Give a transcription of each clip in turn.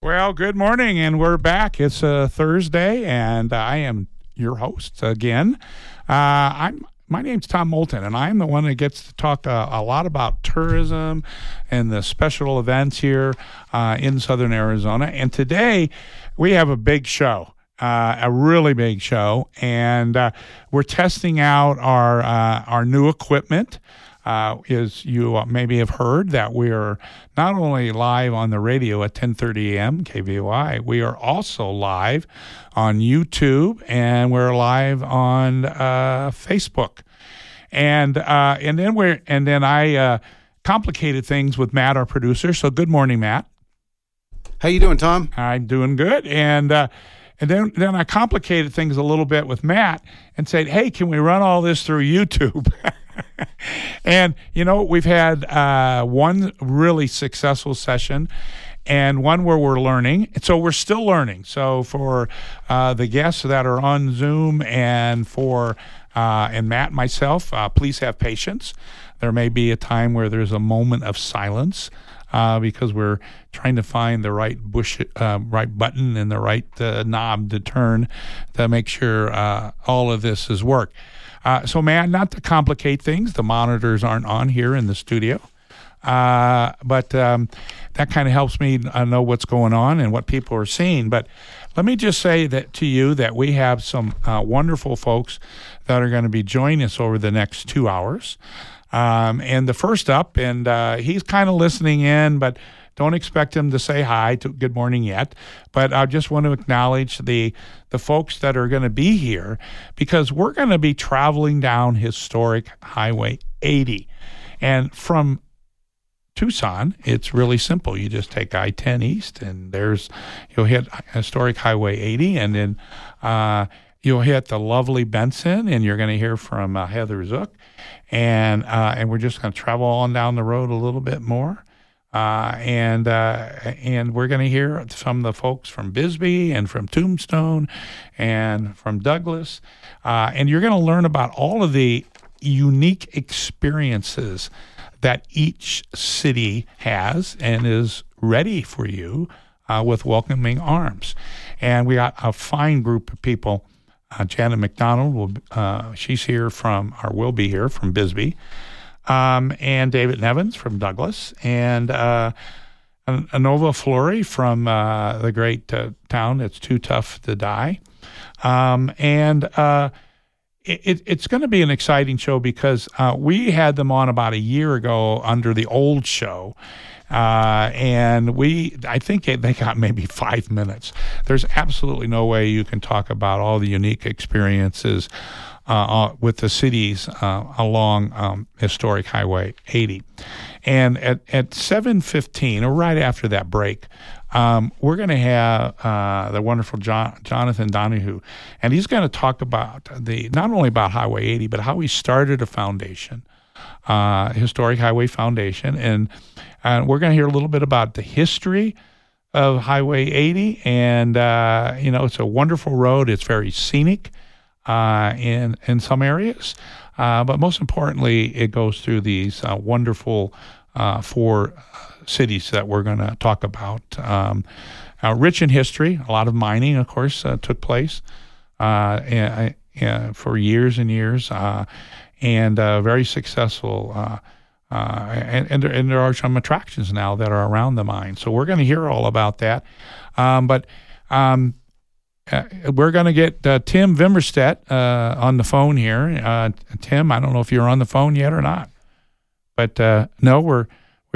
Well, good morning, and we're back. It's Thursday, and I am your host again. My name's Tom Moulton, and I'm the one that gets to talk a lot about tourism and the special events here in Southern Arizona. And today we have a big show. A really big show, and we're testing out our new equipment. As you maybe have heard, that we are not only live on the radio at 10:30 a.m. KVOI, we are also live on YouTube, and we're live on Facebook, and then I complicated things with Matt, our producer. So good morning, Matt. How you doing, Tom? I'm doing good, and then I complicated things a little bit with Matt and said, hey, can we run all this through YouTube? And, we've had one really successful session and one where we're learning. So we're still learning. So for the guests that are on Zoom and for and Matt and myself, please have patience. There may be a time where there's a moment of silence because we're trying to find the right right button and the right knob to turn to make sure all of this is work. So, man, not to complicate things, the monitors aren't on here in the studio, but that kind of helps me know what's going on and what people are seeing. But let me just say that to you that we have some wonderful folks that are going to be joining us over the next 2 hours. And the first up, and he's kind of listening in, but don't expect him to say hi, good morning yet. But I just want to acknowledge the folks that are going to be here, because we're going to be traveling down historic Highway 80. And from Tucson, it's really simple. You just take I-10 east, and you'll hit historic Highway 80, and then you'll hit the lovely Benson, and you're going to hear from Heather Zook. And we're just going to travel on down the road a little bit more. And we're going to hear from the folks from Bisbee and from Tombstone and from Douglas. And you're going to learn about all of the unique experiences that each city has and is ready for you with welcoming arms. And we got a fine group of people. Janet McDonald, she's here will be here from Bisbee. And David Nevins from Douglas, and Anova Flory from the great town that's Too Tough to Die. It's going to be an exciting show because we had them on about a year ago under the old show. And I think they got maybe 5 minutes. There's absolutely no way you can talk about all the unique experiences with the cities along historic Highway 80. And at 7:15, or right after that break, we're going to have the wonderful Jonathan Donahue, and he's going to talk about not only about Highway 80, but how he started a foundation, Historic Highway Foundation, and we're going to hear a little bit about the history of Highway 80, and it's a wonderful road. It's very scenic in some areas, but most importantly, it goes through these wonderful 4 cities that we're going to talk about. Rich in history, a lot of mining, of course, took place for years and years, and very successsul. And there are some attractions now that are around the mine. So we're going to hear all about that. But we're going to get Tim Vimmerstedt on the phone here. Tim, I don't know if you're on the phone yet or not. But no,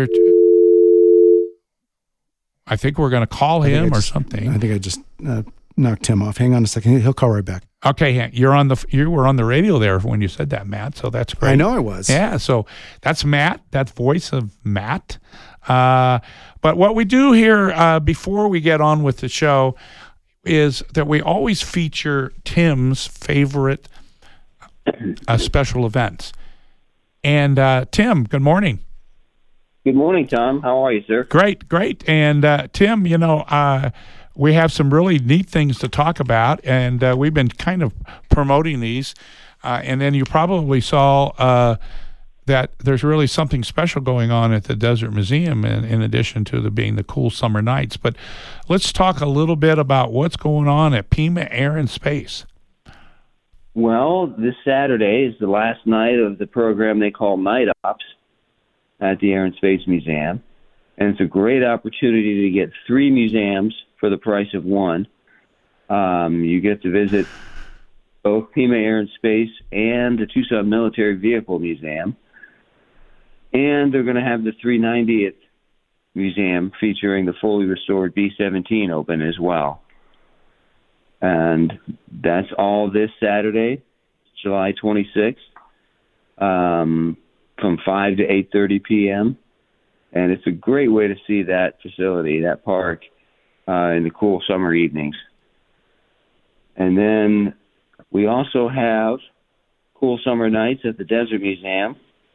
I think we're going to call him or something. I think I just knocked Tim off. Hang on a second. He'll call right back. Okay, you were on the radio there when you said that, Matt, so that's great. I know I was. Yeah, so that's Matt, that voice of Matt. But what we do here before we get on with the show is that we always feature Tim's favorite special events. And Tim, good morning. Good morning, Tom. How are you, sir? Great. And Tim, we have some really neat things to talk about, and we've been kind of promoting these. And then you probably saw that there's really something special going on at the Desert Museum in addition to being the cool summer nights. But let's talk a little bit about what's going on at Pima Air and Space. Well, this Saturday is the last night of the program they call Night Ops at the Air and Space Museum. And it's a great opportunity to get 3 museums for the price of 1. You get to visit both Pima Air and Space and the Tucson Military Vehicle Museum. And they're going to have the 390th Museum featuring the fully restored B-17 open as well. And that's all this Saturday, July 26th, from 5 to 8:30 p.m. And it's a great way to see that facility, that park, in the cool summer evenings. And then we also have cool summer nights at the Desert Museum.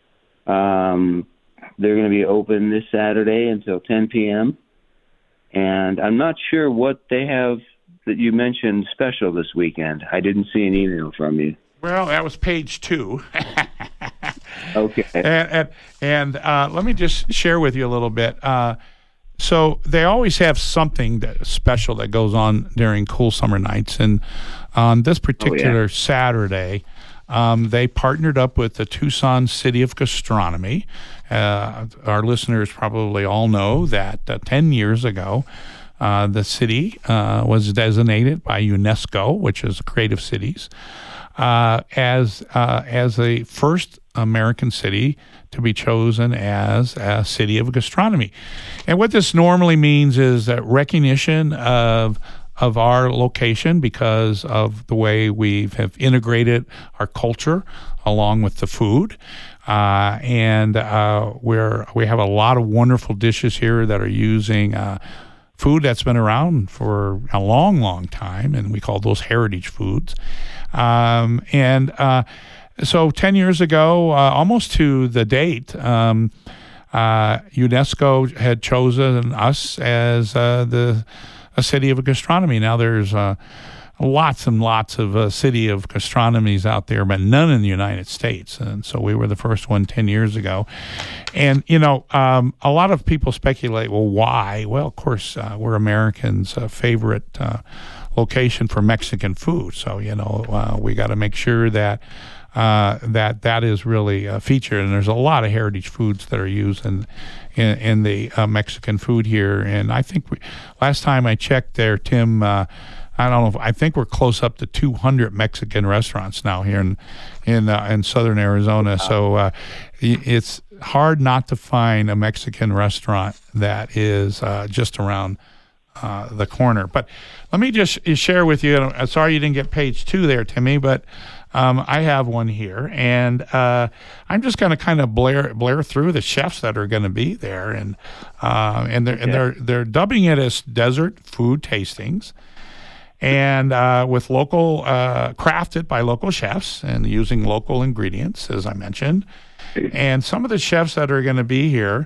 They're going to be open this Saturday until 10 p.m. And I'm not sure what they have that you mentioned special this weekend. I didn't see an email from you. Well, that was page 2. Okay. And let me just share with you a little bit. So they always have something special that goes on during cool summer nights. And on this particular Saturday, they partnered up with the Tucson City of Gastronomy. Our listeners probably all know that 10 years ago, the city was designated by UNESCO, which is Creative Cities, as the first American city to be chosen as a city of gastronomy. And what this normally means is that recognition of our location because of the way we have integrated our culture along with the food. And we have a lot of wonderful dishes here that are using food that's been around for a long, long time, and we call those heritage foods. So 10 years ago, almost to the date, UNESCO had chosen us as a city of gastronomy. Now there's lots and lots of city of gastronomies out there, but none in the United States. And so we were the first one 10 years ago. And, a lot of people speculate, well, why? Well, of course, we're Americans' favorite location for Mexican food. So, we got to make sure that that is really featured. And there's a lot of heritage foods that are used in the Mexican food here. And I think last time I checked there, Tim, I don't know. I think we're close up to 200 Mexican restaurants now here in southern Arizona. So it's hard not to find a Mexican restaurant that is just around the corner. But let me just share with you. I'm sorry you didn't get page 2 there, Timmy, but I have one here, and I'm just going to kind of blare through the chefs that are going to be there, and they're dubbing it as desert food tastings. And with local, crafted by local chefs and using local ingredients, as I mentioned. And some of the chefs that are going to be here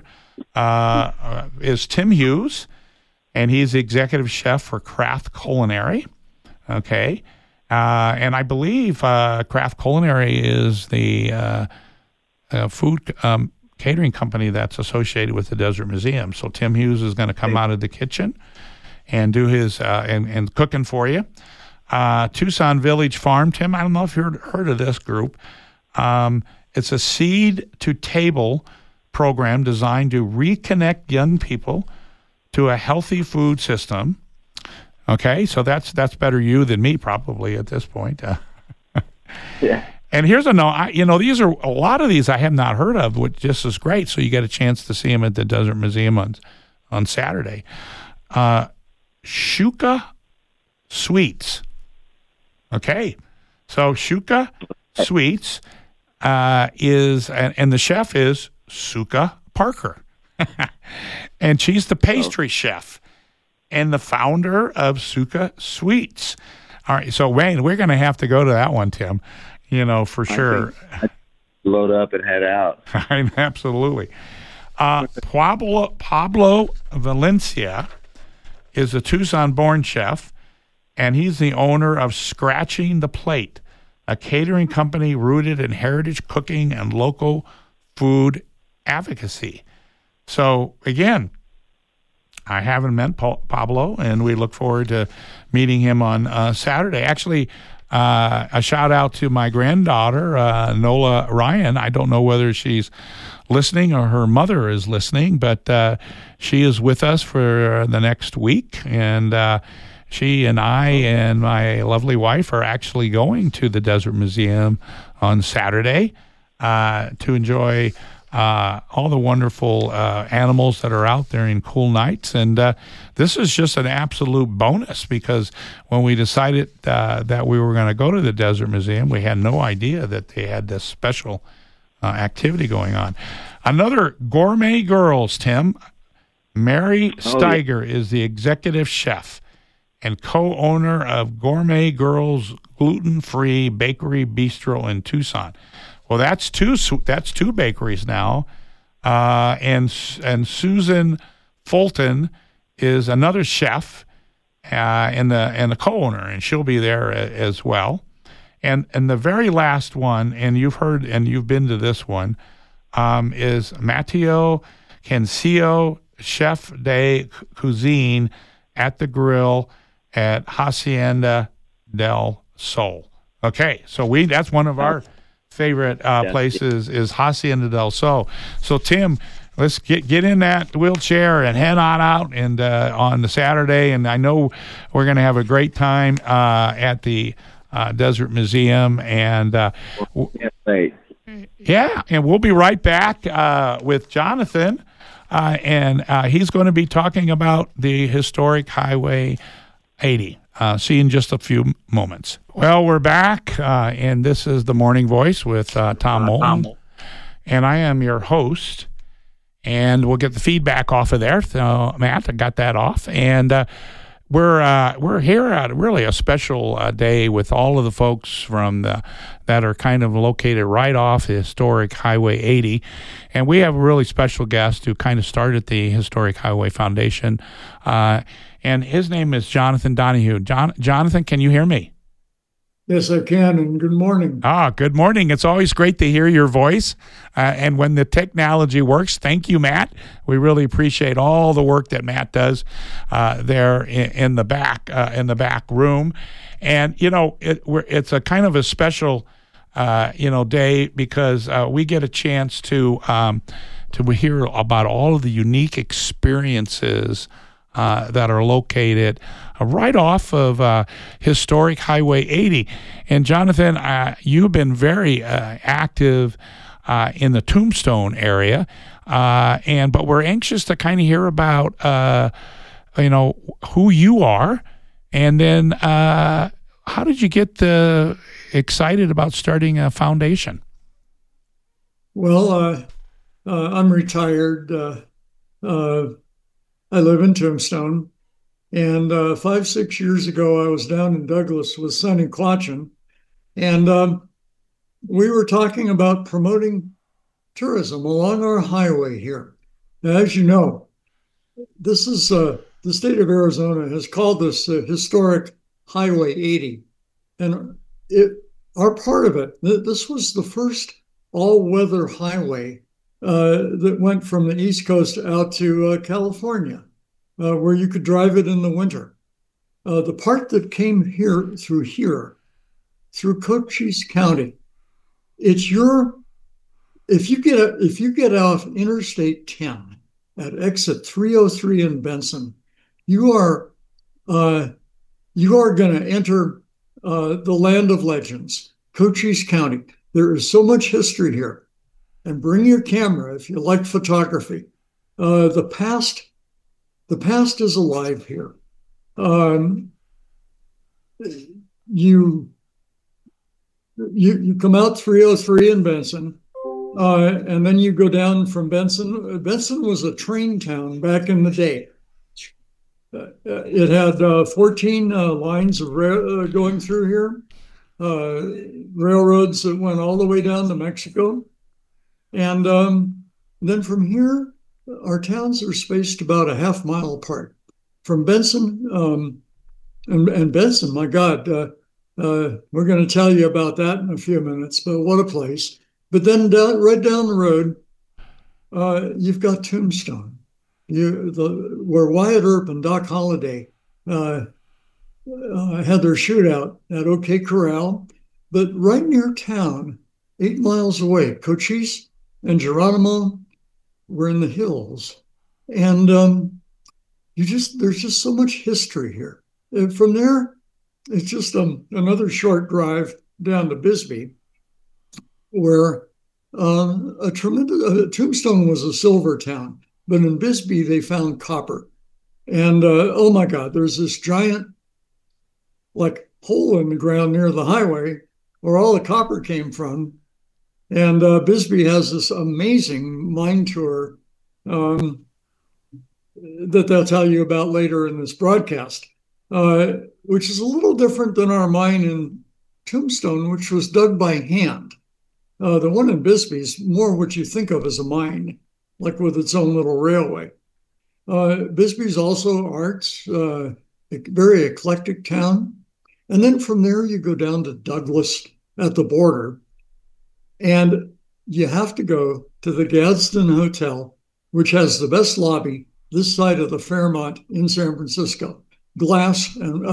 is Tim Hughes, and he's the executive chef for Craft Culinary. Okay. And I believe Craft Culinary is the food catering company that's associated with the Desert Museum. So Tim Hughes is going to come out of the kitchen and do his and cooking for you. Tucson Village Farm, Tim, I don't know if you've heard of this group. It's a seed to table program designed to reconnect young people to a healthy food system. Okay, so that's better you than me probably at this point. Yeah. And here's a note. These are a lot of these I have not heard of, which just is great. So you get a chance to see them at the Desert Museum on Saturday. Shuka Sweets. Okay, so Shuka Sweets is, and the chef is Suka Parker, and she's the pastry chef and the founder of Suka Sweets. All right, so Wayne, we're going to have to go to that one, Tim. For sure. Load up and head out. Absolutely. Pablo Valencia is a Tucson-born chef, and he's the owner of Scratching the Plate, a catering company rooted in heritage cooking and local food advocacy. So again, I haven't met Pablo, and we look forward to meeting him on Saturday. Actually, a shout out to my granddaughter, Nola Ryan. I don't know whether she's listening or her mother is listening, but she is with us for the next week, and she and I and my lovely wife are actually going to the Desert Museum on Saturday to enjoy all the wonderful animals that are out there in cool nights. And this is just an absolute bonus, because when we decided that we were going to go to the Desert Museum, we had no idea that they had this special activity going on. Another Gourmet Girls, Tim. Mary Steiger is the executive chef and co-owner of Gourmet Girls Gluten-Free Bakery Bistro in Tucson. Well, that's two bakeries now, and Susan Fulton is another chef and the co-owner, and she'll be there as well. And the very last one, and you've been to this one, is Matteo Cancillo, Chef de Cuisine at the Grill at Hacienda del Sol. Okay, so that's one of our favorite places is Hacienda del Sol. So Tim, let's get in that wheelchair and head on out and on the Saturday. And I know we're going to have a great time at the Desert Museum. And yeah, and we'll be right back with Jonathan, and he's going to be talking about the historic Highway 80. See you in just a few moments. Well, we're back, and this is The Morning Voice with Tom Moulton, and I am your host, and we'll get the feedback off of there. So, Matt, I got that off, and we're here at really a special day with all of the folks from that are kind of located right off the historic Highway 80, and we have a really special guest who kind of started the Historic Highway Foundation, and his name is Jonathan Donahue. Jonathan, can you hear me? Yes, I can, and good morning. Good morning. It's always great to hear your voice, and when the technology works. Thank you, Matt. We really appreciate all the work that Matt does there in the back room. And it's a kind of a special day because we get a chance to hear about all of the unique experiences that are located right off of historic Highway 80. And Jonathan, you've been very active in the Tombstone area, but we're anxious to kind of hear about who you are, and then how did you get excited about starting a foundation? Well, I'm retired. I live in Tombstone, and 5-6 years ago, I was down in Douglas with Sonny Klotchen, and we were talking about promoting tourism along our highway here. Now, as you know, this is the state of Arizona has called this historic Highway 80, and our part of it. This was the first all-weather highway that went from the East Coast out to California, where you could drive it in the winter. The part that came through Cochise County, if you get off Interstate 10 at exit 303 in Benson, you are going to enter the land of legends, Cochise County. There is so much history here. And bring your camera if you like photography. The past is alive here. You come out 303 in Benson, and then you go down from Benson. Benson was a train town back in the day. It had 14 lines of going through here, railroads that went all the way down to Mexico. And then from here, our towns are spaced about a half mile apart. From Benson, and Benson, my God, we're going to tell you about that in a few minutes, but what a place. But then right down the road, you've got Tombstone, where Wyatt Earp and Doc Holliday had their shootout at OK Corral, but right near town, 8 miles away, Cochise and Geronimo were in the hills, and there's just so much history here. And from there, it's just another short drive down to Bisbee, where Tombstone was a silver town, but in Bisbee they found copper. And oh my God, there's this giant like hole in the ground near the highway where all the copper came from. And Bisbee has this amazing mine tour that they'll tell you about later in this broadcast, which is a little different than our mine in Tombstone, which was dug by hand. The one in Bisbee is more what you think of as a mine, like with its own little railway. Bisbee's also arts, a very eclectic town. And then from there, you go down to Douglas at the border. And you have to go to the Gadsden Hotel, which has the best lobby this side of the Fairmont in San Francisco. Glass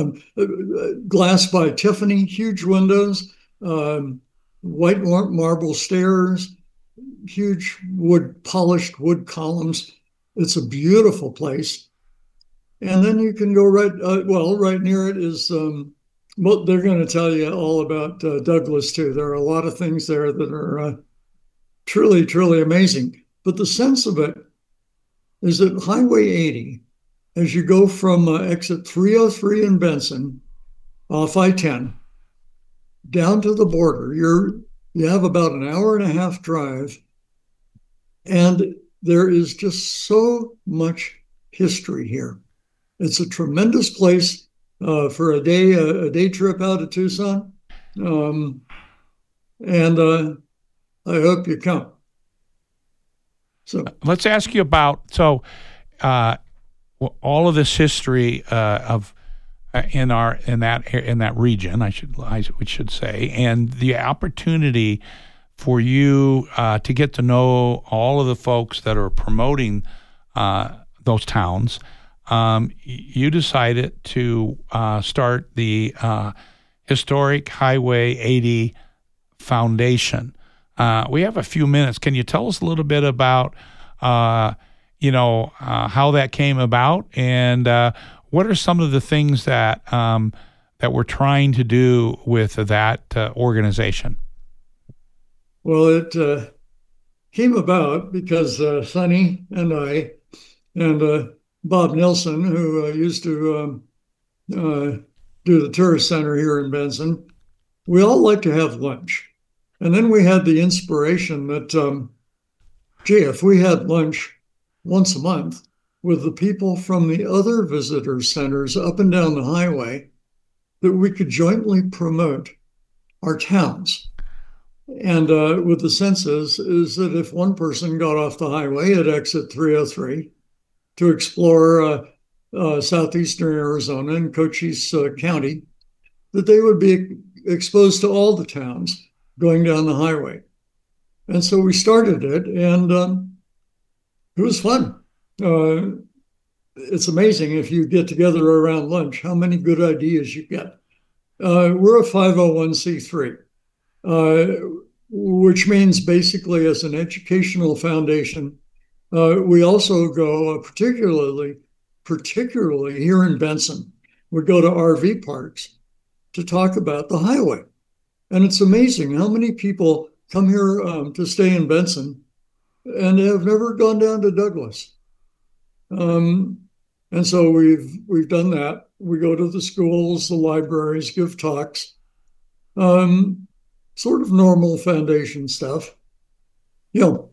by Tiffany, huge windows, white marble stairs, huge polished wood columns. It's a beautiful place. And then you can go right near it is, they're going to tell you all about Douglas too. There are a lot of things there that are truly, truly amazing. But the sense of it is that Highway 80, as you go from exit 303 in Benson off I-10 down to the border, you have about an hour and a half drive, and there is just so much history here. It's a tremendous place for a day trip out of Tucson, and I hope you come. So let's ask you about all of this history of in that region. We should say, and the opportunity for you to get to know all of the folks that are promoting those towns. You decided to start the Historic Highway 80 Foundation. We have a few minutes. Can you tell us a little bit about, how that came about, and what are some of the things that we're trying to do with that organization? Well, it came about because Sonny and I and Bob Nilsson, who used to do the tourist center here in Benson, we all like to have lunch. And then we had the inspiration that, if we had lunch once a month with the people from the other visitor centers up and down the highway, that we could jointly promote our towns. And with the sense is that if one person got off the highway at exit 303 to explore southeastern Arizona and Cochise County, that they would be exposed to all the towns going down the highway. And so we started it, and it was fun. It's amazing if you get together around lunch, how many good ideas you get. We're a 501c3, which means basically as an educational foundation, we also go particularly here in Benson, we go to RV parks to talk about the highway. And it's amazing how many people come here to stay in Benson and have never gone down to Douglas. And so we've done that. We go to the schools, the libraries, give talks, sort of normal foundation stuff. Now,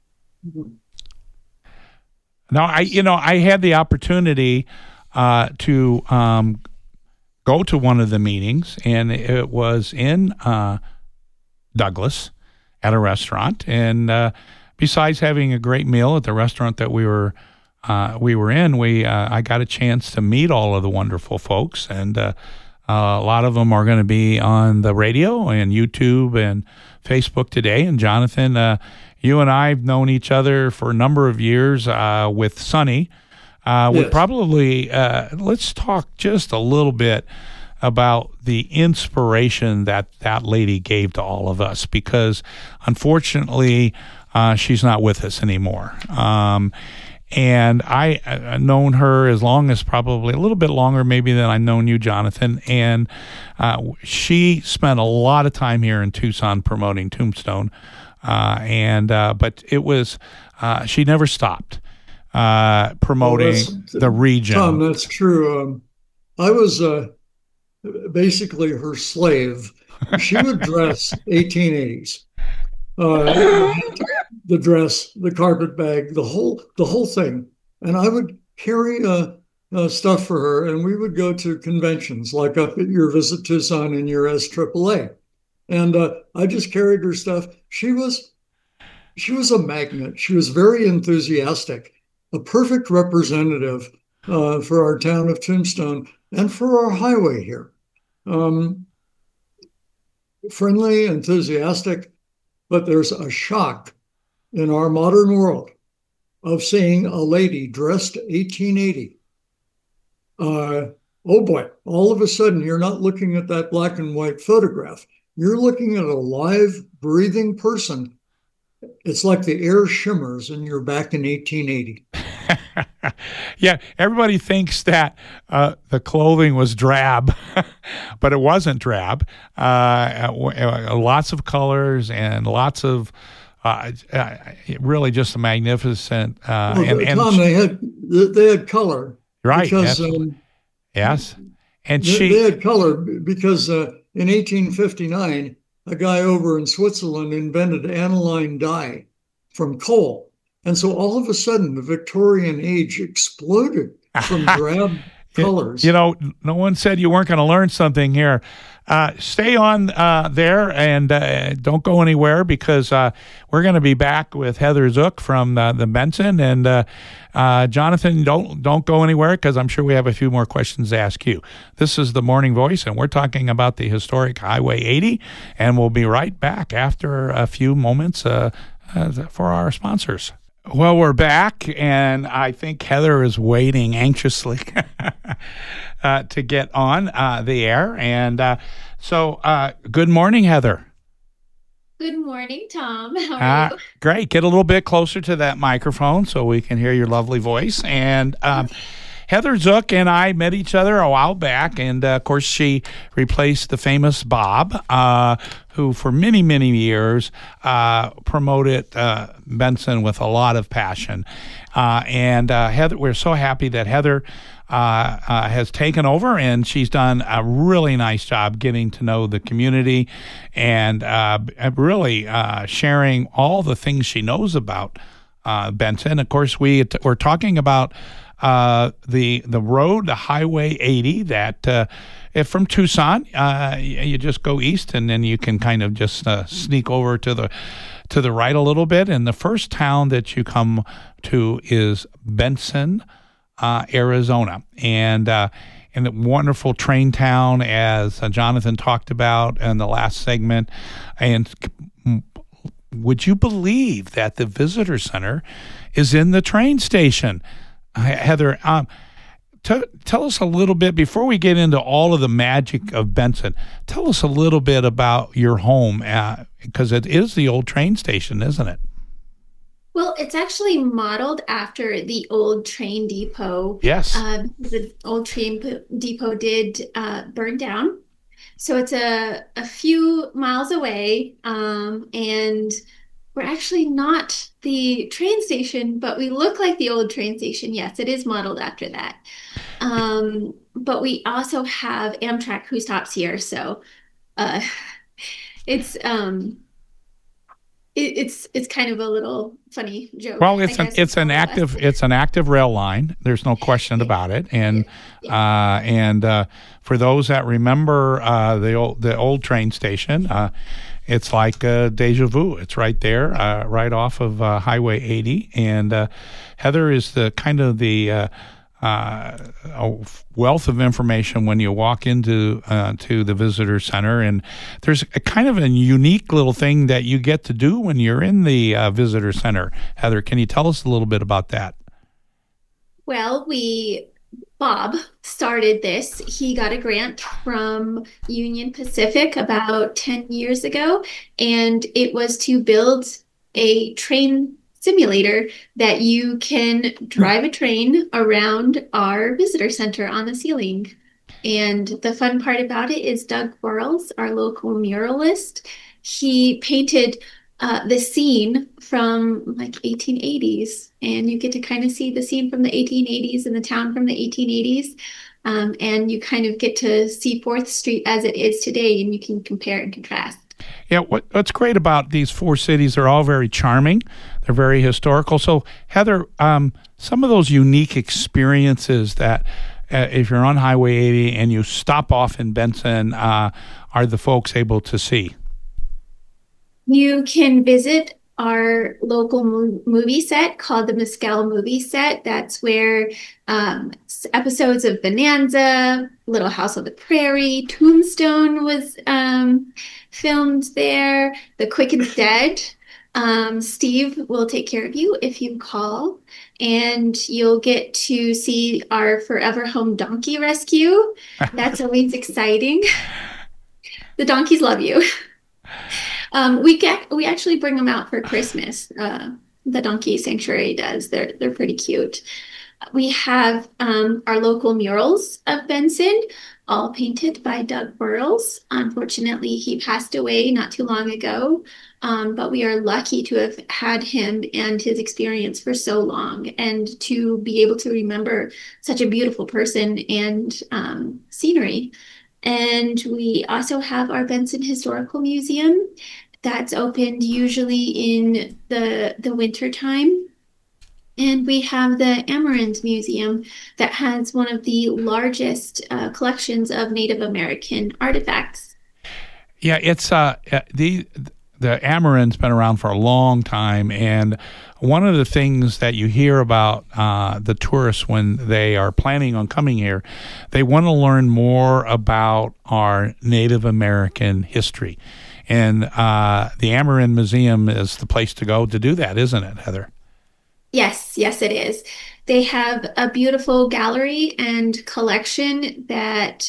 I had the opportunity to go to one of the meetings, and it was in Douglas at a restaurant. And besides having a great meal at the restaurant that we were in, I got a chance to meet all of the wonderful folks, and a lot of them are going to be on the radio and YouTube and Facebook today. And Jonathan, you and I've known each other for a number of years with Sonny. We Yes. probably, let's talk just a little bit about the inspiration that lady gave to all of us, because unfortunately she's not with us anymore. And I've known her as long as, probably a little bit longer maybe than I've known you, Jonathan. And she spent a lot of time here in Tucson promoting Tombstone. But it was, she never stopped promoting the region. Tom, that's true. I was basically her slave. She would dress 1880s. The dress, the carpet bag, the whole thing, and I would carry stuff for her, and we would go to conventions like up at your Visit Tucson and your SAAA, and I just carried her stuff. She was a magnet. She was very enthusiastic, a perfect representative for our town of Tombstone and for our highway here. Friendly, enthusiastic, but there's a shock in our modern world of seeing a lady dressed 1880. Oh boy, all of a sudden you're not looking at that black and white photograph. You're looking at a live, breathing person. It's like the air shimmers and you're back in 1880. Yeah, everybody thinks that the clothing was drab, but it wasn't drab. Lots of colors and lots of really just a magnificent. Tom, they had color, right? Because yes, and they had color because in 1859, a guy over in Switzerland invented aniline dye from coal. And so all of a sudden, the Victorian age exploded from drab colors. You know, no one said you weren't going to learn something here. Stay on there and don't go anywhere, because we're going to be back with Heather Zook from the Benson. And Jonathan, don't go anywhere, because I'm sure we have a few more questions to ask you. This is the Morning Voice, and we're talking about the historic Highway 80. And we'll be right back after a few moments for our sponsors. Well, we're back, and I think Heather is waiting anxiously to get on the air. And so good morning, Heather. Good morning, Tom. How are you? Great. Get a little bit closer to that microphone so we can hear your lovely voice. And Heather Zook and I met each other a while back, and of course she replaced the famous Bob, who for many, many years promoted Benson with a lot of passion. And Heather, we're so happy that Heather has taken over, and she's done a really nice job getting to know the community and really sharing all the things she knows about Benson. Of course, we're talking about the road, the Highway 80, that if from Tucson, you just go east, and then you can kind of just sneak over to the right a little bit. And the first town that you come to is Benson, Arizona, and a wonderful train town, as Jonathan talked about in the last segment. And would you believe that the visitor center is in the train station? Heather, tell us a little bit, before we get into all of the magic of Benson, tell us a little bit about your home, because it is the old train station, isn't it? Well, it's actually modeled after the old train depot. Yes. The old train depot did burn down. So it's a few miles away, and we're actually not the train station, but we look like the old train station. Yes, it is modeled after that. But we also have Amtrak who stops here. So it's kind of a little funny joke. Well, it's an active rail line. There's no question about it. And for those that remember the old train station, it's like deja vu. It's right there, right off of Highway 80. And Heather is the kind of the a wealth of information when you walk into to the visitor center, and there's a kind of a unique little thing that you get to do when you're in the visitor center. Heather, can you tell us a little bit about that? Well, Bob started this. He got a grant from Union Pacific about 10 years ago, and it was to build a train simulator that you can drive a train around our visitor center on the ceiling. And the fun part about it is Doug Quarles, our local muralist, he painted the scene from like 1880s, and you get to kind of see the scene from the 1880s and the town from the 1880s. And you kind of get to see 4th Street as it is today, and you can compare and contrast. Yeah, what's great about these 4 cities, they're all very charming. They're very historical. So, Heather, some of those unique experiences that if you're on Highway 80 and you stop off in Benson, are the folks able to see? You can visit our local movie set called the Mescal Movie Set. That's where episodes of Bonanza, Little House on the Prairie, Tombstone was filmed there, The Quick and Dead. Steve will take care of you if you call, and you'll get to see our Forever Home Donkey Rescue. That's always exciting. The donkeys love you. We actually bring them out for Christmas. The Donkey Sanctuary does. They're pretty cute. We have our local murals of Benson, all painted by Doug Burles. Unfortunately, he passed away not too long ago, but we are lucky to have had him and his experience for so long, and to be able to remember such a beautiful person and scenery. And we also have our Benson Historical Museum that's opened usually in the winter time. And we have the Amarant Museum that has one of the largest collections of Native American artifacts. Yeah, it's the Amarant's been around for a long time, and one of the things that you hear about the tourists when they are planning on coming here, they want to learn more about our Native American history. And the Amarant Museum is the place to go to do that, isn't it, Heather? Yes, it is. They have a beautiful gallery and collection that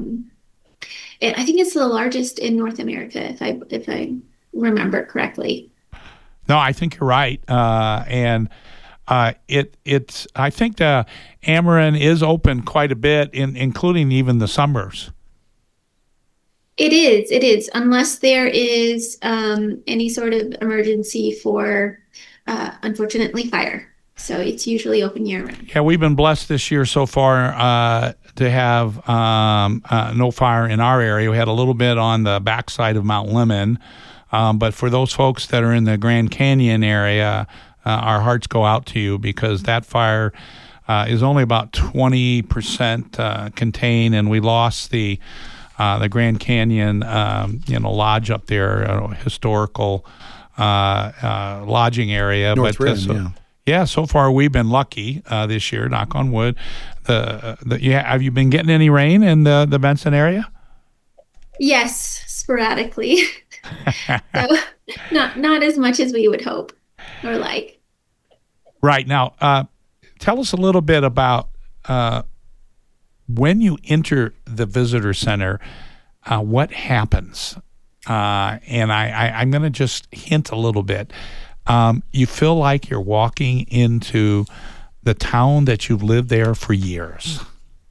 I think it's the largest in North America, if I remember correctly. No, I think you're right, and it's. I think the Amarant is open quite a bit, including even the summers. It is, unless there is any sort of emergency for, unfortunately, fire. So it's usually open year-round. Yeah, we've been blessed this year so far to have no fire in our area. We had a little bit on the backside of Mount Lemmon, but for those folks that are in the Grand Canyon area, our hearts go out to you, because that fire is only about 20% contained, and we lost the Grand Canyon, lodge up there, historical lodging area. North Rim, yeah, so far we've been lucky this year, knock on wood. Have you been getting any rain in the Benson area? Yes, sporadically. So not as much as we would hope or like. Right. Now, tell us a little bit about when you enter the visitor center, what happens? And I'm going to just hint a little bit. You feel like you're walking into the town that you've lived there for years.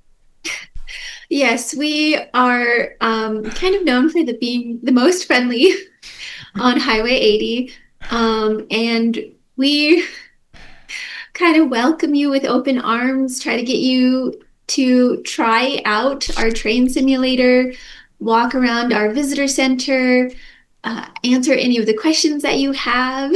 Yes, we are kind of known for being the most friendly on Highway 80. And we kind of welcome you with open arms, try to get you to try out our train simulator, walk around our visitor center, answer any of the questions that you have.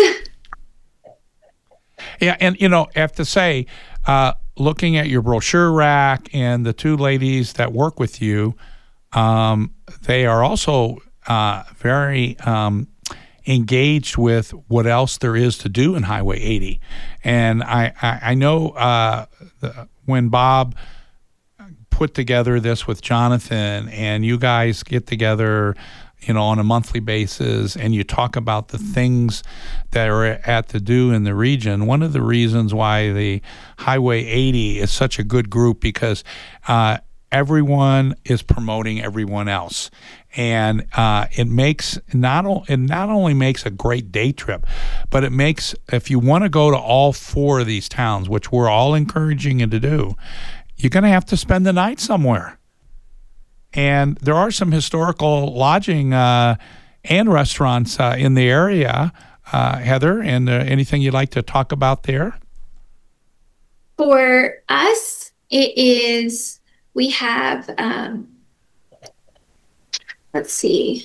Yeah, and I have to say, looking at your brochure rack and the 2 ladies that work with you, they are also very engaged with what else there is to do in Highway 80. And I know when Bob put together this with Jonathan, and you guys get together, on a monthly basis, and you talk about the things that are at the do in the region. One of the reasons why the Highway 80 is such a good group, because everyone is promoting everyone else, and it makes it not only makes a great day trip, but it makes, if you want to go to all 4 of these towns, which we're all encouraging you to do, you're going to have to spend the night somewhere. And there are some historical lodging and restaurants in the area, Heather, and anything you'd like to talk about there? For us, we have, let's see,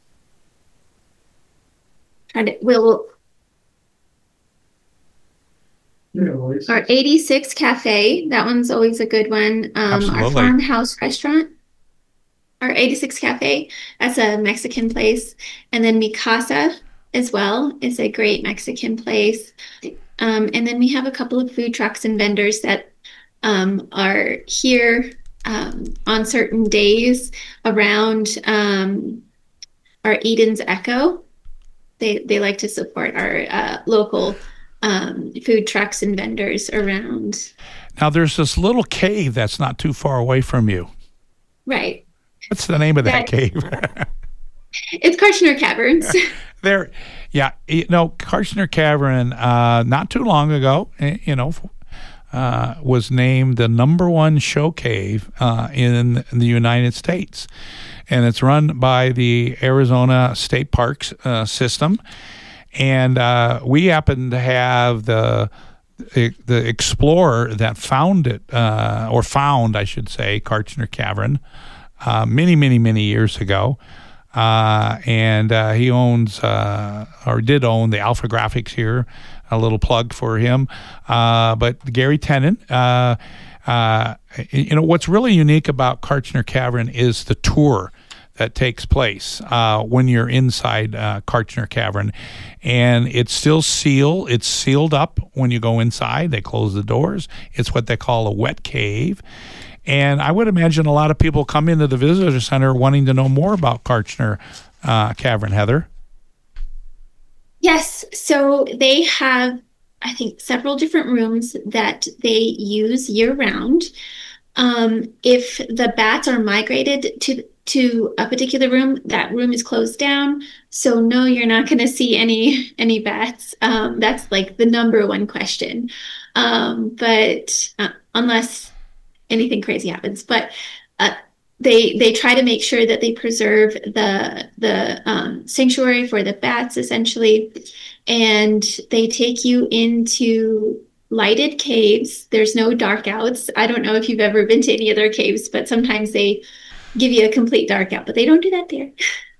our 86 Cafe, that one's always a good one. Our Farmhouse Restaurant. Our 86 Cafe, that's a Mexican place. And then Mi Casa as well is a great Mexican place. And then we have a couple of food trucks and vendors that are here on certain days around our Eden's Echo. They like to support our local food trucks and vendors around. Now, there's this little cave that's not too far away from you. Right. What's the name of that cave? It's Kartchner Caverns. Kartchner Cavern, not too long ago, was named the #1 show cave in the United States. And it's run by the Arizona State Parks system. And we happen to have the explorer that found I should say, Kartchner Cavern, many, many, many years ago. And he owns, or did own, the Alpha Graphics here. A little plug for him. But Gary Tennant, what's really unique about Kartchner Cavern is the tour that takes place when you're inside Kartchner Cavern. And it's still sealed. It's sealed up when you go inside. They close the doors. It's what they call a wet cave. And I would imagine a lot of people come into the visitor center wanting to know more about Kartchner Cavern, Heather. Yes. So they have, I think, several different rooms that they use year round. If the bats are migrated to a particular room, that room is closed down. So no, you're not going to see any bats. That's like the #1 question. But unless anything crazy happens, but they try to make sure that they preserve the sanctuary for the bats, essentially, and they take you into lighted caves. There's no dark outs. I don't know if you've ever been to any other caves, but sometimes they give you a complete dark out, but they don't do that there.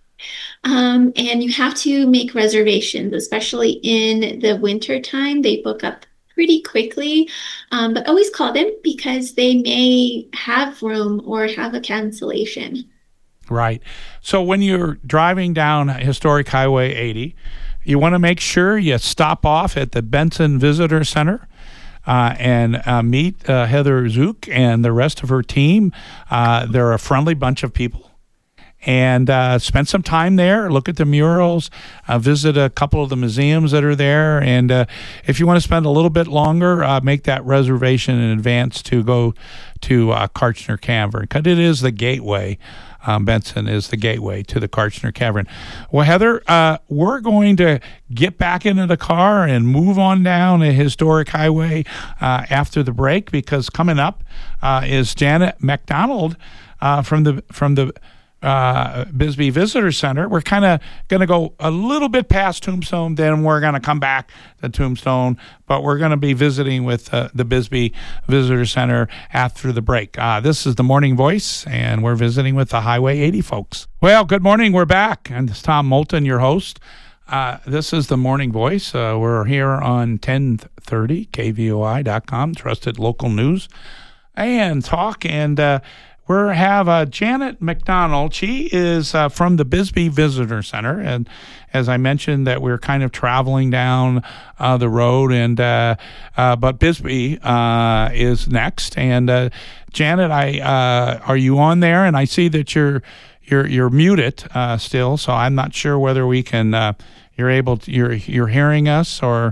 And you have to make reservations, especially in the winter time. They book up pretty quickly, but always call them because they may have room or have a cancellation. Right. So when you're driving down Historic Highway 80, you want to make sure you stop off at the Benson Visitor Center and meet Heather Zook and the rest of her team. They're a friendly bunch of people. And spend some time there, look at the murals, visit a couple of the museums that are there. And if you want to spend a little bit longer, make that reservation in advance to go to Kartchner Cavern, because it is the gateway. Benson is the gateway to the Kartchner Cavern. Well, Heather, we're going to get back into the car and move on down a historic highway after the break, because coming up is Janet McDonald from the Bisbee Visitor Center. We're kind of going to go a little bit past Tombstone, then we're going to come back to Tombstone, but we're going to be visiting with the Bisbee Visitor Center after the break. This is the Morning Voice, and we're visiting with the Highway 80 folks. Well, good morning. We're back, and it's Tom Moulton, your host. This is the Morning Voice. We're here on 1030 KVOI.com, trusted local news and talk, and we have Janet McDonald. She is from the Bisbee Visitor Center, and as I mentioned, that we're kind of traveling down the road, and but Bisbee is next. And Janet, are you on there? And I see that you're muted still, so I'm not sure whether we can. You're hearing us, or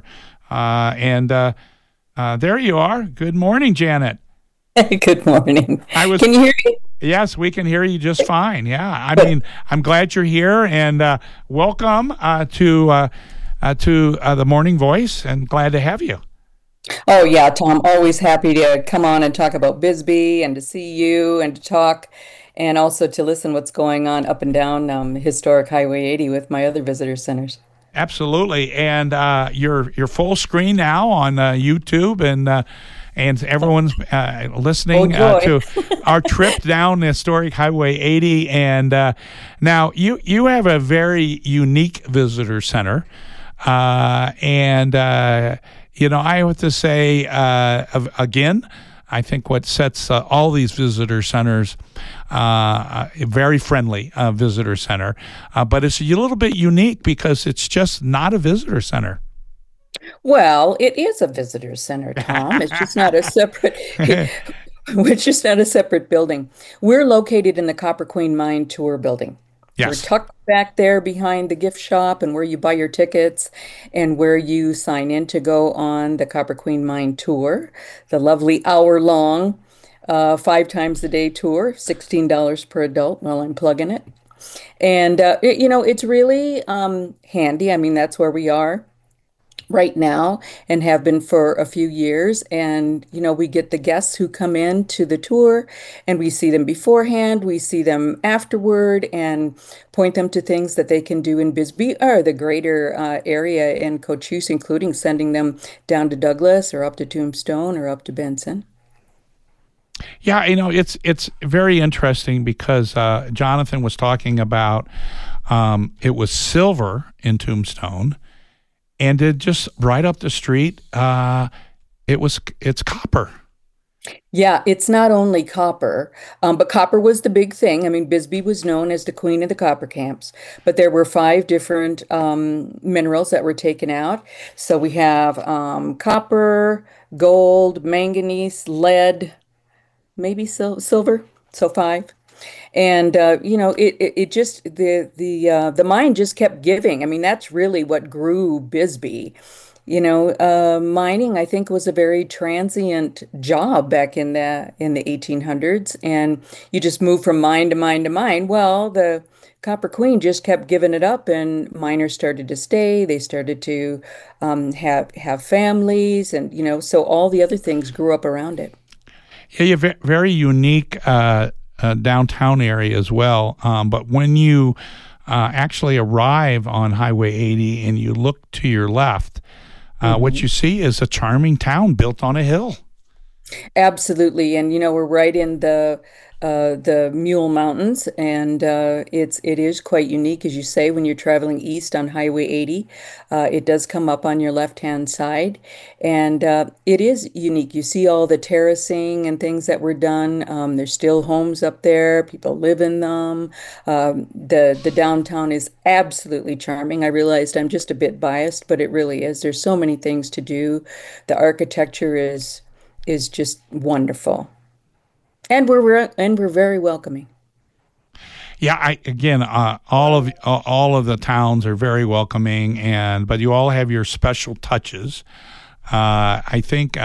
there you are. Good morning, Janet. Good morning. Can you hear me? Yes, we can hear you just fine. Yeah, I mean, I'm glad you're here, and welcome to the Morning Voice, and glad to have you. Oh yeah, Tom. Always happy to come on and talk about Bisbee, and to see you, and to talk, and also to listen what's going on up and down historic Highway 80 with my other visitor centers. Absolutely, and you're full screen now on YouTube, and everyone's listening to our trip down the historic Highway 80. And now you have a very unique visitor center. And I have to say, again, I think what sets all these visitor centers, a very friendly visitor center, but it's a little bit unique because it's just not a visitor center. Well, it is a visitor center, Tom. It's just not a separate. It's just not a separate building. We're located in the Copper Queen Mine Tour building. Yes. We're tucked back there behind the gift shop and where you buy your tickets and where you sign in to go on the Copper Queen Mine Tour, the lovely hour-long, 5 times a day tour, $16 per adult while I'm plugging it. And, it's really handy. I mean, that's where we are right now and have been for a few years. And, we get the guests who come in to the tour and we see them beforehand, we see them afterward, and point them to things that they can do in Bisbee or the greater area in Cochise, including sending them down to Douglas or up to Tombstone or up to Benson. Yeah, it's very interesting because Jonathan was talking about it was silver in Tombstone, and it just right up the street, it's copper. Yeah, it's not only copper, but copper was the big thing. I mean, Bisbee was known as the queen of the copper camps, but there were 5 different minerals that were taken out. So we have copper, gold, manganese, lead, maybe silver. So 5. And it just the mine just kept giving. I mean, that's really what grew Bisbee. Mining, I think, was a very transient job back in the 1800s, and you just moved from mine to mine to mine. Well, the Copper Queen just kept giving it up, and miners started to stay. They started to have families, and so all the other things grew up around it. Yeah, you have very unique downtown area as well. But when you actually arrive on Highway 80 and you look to your left, what you see is a charming town built on a hill. Absolutely, and we're right in the Mule Mountains, and it is quite unique, as you say, when you're traveling east on Highway 80. It does come up on your left-hand side, and it is unique. You see all the terracing and things that were done. There's still homes up there. People live in them. The downtown is absolutely charming. I realized I'm just a bit biased, but it really is. There's so many things to do. The architecture is just wonderful. And we're very welcoming. Yeah, all of the towns are very welcoming, but you all have your special touches. I think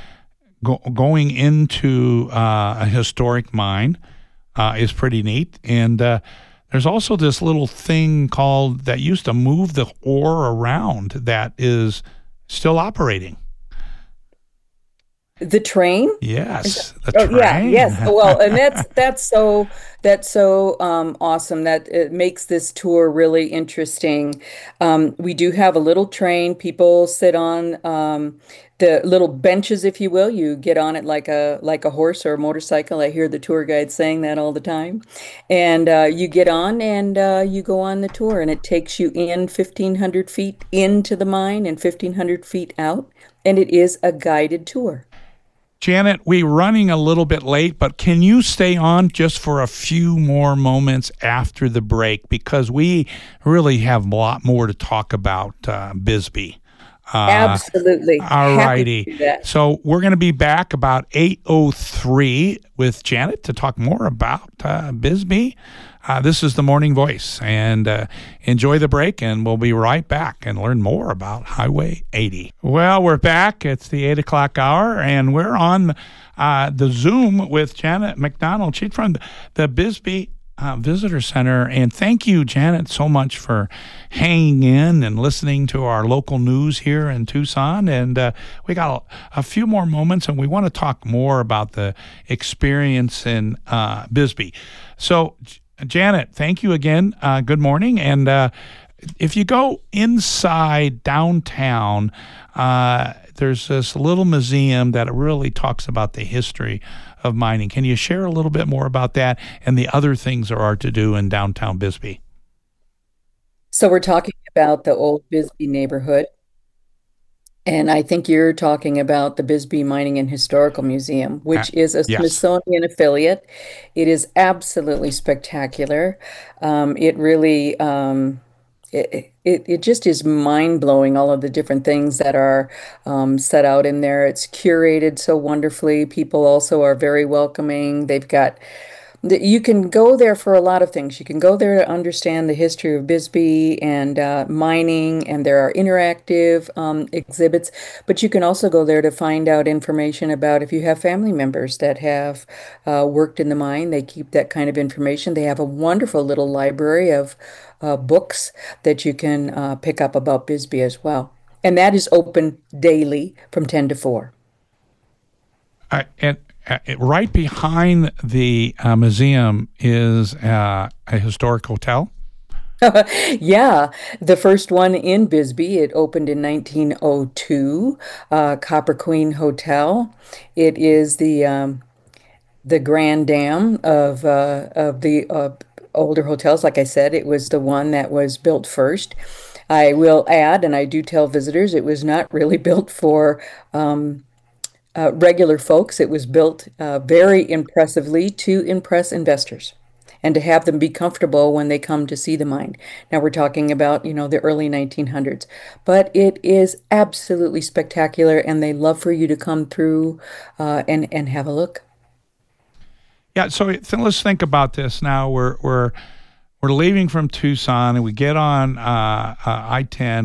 going into a historic mine is pretty neat, and there's also this little thing that used to move the ore around that is still operating. The train? Yes, the train. Yeah, yes. Well, and that's so awesome. That it makes this tour really interesting. We do have a little train. People sit on the little benches, if you will. You get on it like a horse or a motorcycle. I hear the tour guide saying that all the time. And you get on and you go on the tour, and it takes you in 1,500 feet into the mine and 1,500 feet out, and it is a guided tour. Janet, we're running a little bit late, but can you stay on just for a few more moments after the break? Because we really have a lot more to talk about Bisbee. Absolutely. All righty. So we're going to be back about 8:03 with Janet to talk more about Bisbee. This is the Morning Voice, and enjoy the break, and we'll be right back and learn more about Highway 80. Well, we're back. It's the 8 o'clock hour, and we're on the Zoom with Janet McDonald. She's from the Bisbee Visitor Center. And thank you, Janet, so much for hanging in and listening to our local news here in Tucson. And we got a few more moments, and we want to talk more about the experience in Bisbee. So, Janet, thank you again. Good morning. And if you go inside downtown, there's this little museum that really talks about the history of mining. Can you share a little bit more about that and the other things there are to do in downtown Bisbee? So we're talking about the old Bisbee neighborhood. And I think you're talking about the Bisbee Mining and Historical Museum, which is a Yes. Smithsonian affiliate. It is absolutely spectacular. It really it just is mind-blowing, all of the different things that are set out in there. It's curated so wonderfully. People also are very welcoming. You can go there for a lot of things. You can go there to understand the history of Bisbee and mining, and there are interactive exhibits. But you can also go there to find out information about if you have family members that have worked in the mine. They keep that kind of information. They have a wonderful little library of books that you can pick up about Bisbee as well. And that is open daily from 10 to 4. And right behind the museum is a historic hotel. Yeah, the first one in Bisbee. It opened in 1902, Copper Queen Hotel. It is the Grand Dam of the older hotels. Like I said, it was the one that was built first. I will add, and I do tell visitors, it was not really built for regular folks. It was built very impressively to impress investors and to have them be comfortable when they come to see the mine. Now we're talking about, the early 1900s, but it is absolutely spectacular, and they love for you to come through and have a look. Yeah, so let's think about this now. We're leaving from Tucson, and we get on I-10.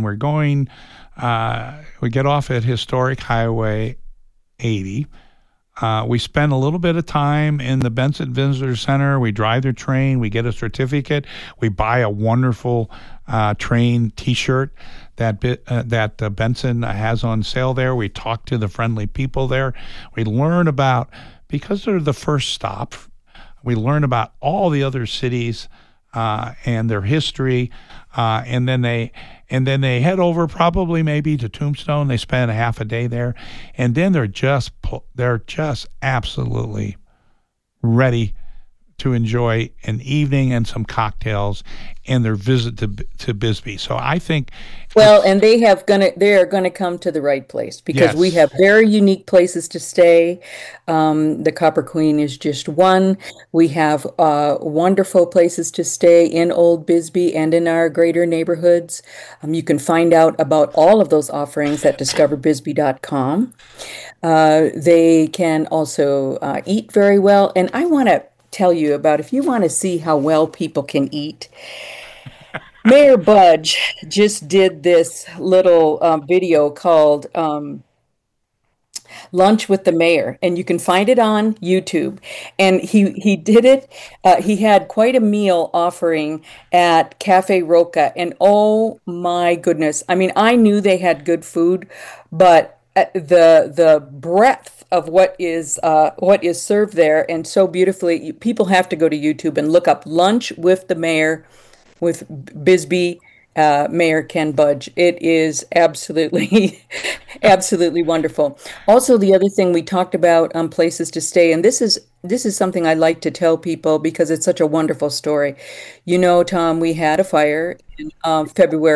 We get off at Historic Highway 80. We spend a little bit of time in the Benson Visitor Center. We drive their train. We get a certificate. We buy a wonderful train T-shirt that Benson has on sale there. We talk to the friendly people there. We learn about, because they're the first stop, we learn about all the other cities and their history, and then they head over probably maybe to Tombstone. They spend a half a day there, and then they're just absolutely ready to enjoy an evening and some cocktails and their visit to Bisbee. So I think, well, and they are gonna come to the right place, because Yes. we have very unique places to stay. The Copper Queen is just one. We have wonderful places to stay in Old Bisbee and in our greater neighborhoods. You can find out about all of those offerings at discoverbisbee.com. They can also eat very well, and I want to tell you about, if you want to see how well people can eat, Mayor Budge just did this little video called Lunch with the Mayor, and you can find it on YouTube. And he did it. He had quite a meal offering at Cafe Roca, and oh my goodness! I mean, I knew they had good food, but the breadth of what is served there, and so beautifully, people have to go to YouTube and look up Lunch with the Mayor with Bisbee Mayor Ken Budge. It is absolutely absolutely wonderful. Also, the other thing we talked about places to stay, and this is something I like to tell people because it's such a wonderful story. Tom, we had a fire in February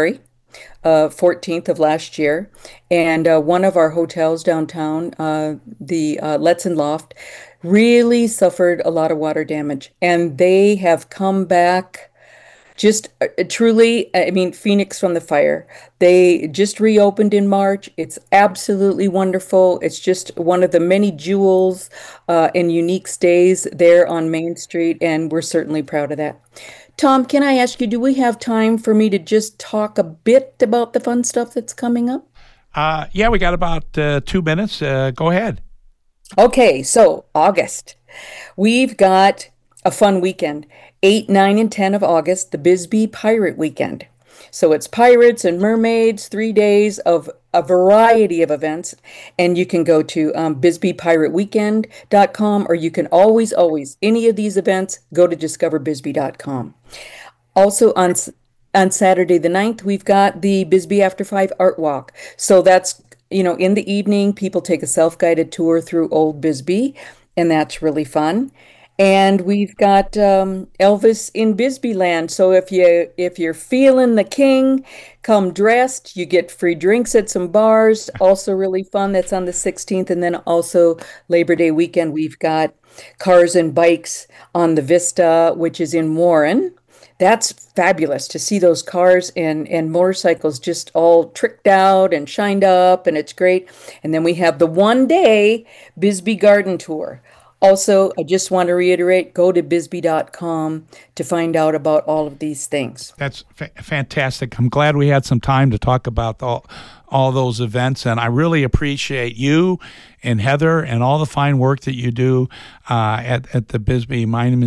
14th of last year. And one of our hotels downtown, the Let's and Loft, really suffered a lot of water damage. And they have come back just truly, I mean, Phoenix from the fire. They just reopened in March. It's absolutely wonderful. It's just one of the many jewels and unique stays there on Main Street, and we're certainly proud of that. Tom, can I ask you, do we have time for me to just talk a bit about the fun stuff that's coming up? Yeah, we got about 2 minutes. Go ahead. Okay, so August. We've got a fun weekend. 8, 9, and 10 of August, the Bisbee Pirate Weekend. So it's pirates and mermaids, 3 days of a variety of events. And you can go to bisbeepirateweekend.com, or you can always, any of these events, go to discoverbisbee.com. Also on Saturday the 9th, we've got the Bisbee After 5 Art Walk. So that's, in the evening, people take a self-guided tour through Old Bisbee, and that's really fun. And we've got Elvis in Bisbee Land. So if you're feeling the king, come dressed. You get free drinks at some bars. Also really fun. That's on the 16th. And then also Labor Day weekend, we've got Cars and Bikes on the Vista, which is in Warren. That's fabulous to see those cars and motorcycles just all tricked out and shined up, and it's great. And then we have the 1-day Bisbee Garden Tour. Also, I just want to reiterate, go to bisbee.com to find out about all of these things. That's fantastic. I'm glad we had some time to talk about all those events, and I really appreciate you and Heather and all the fine work that you do at the Bisbee Mining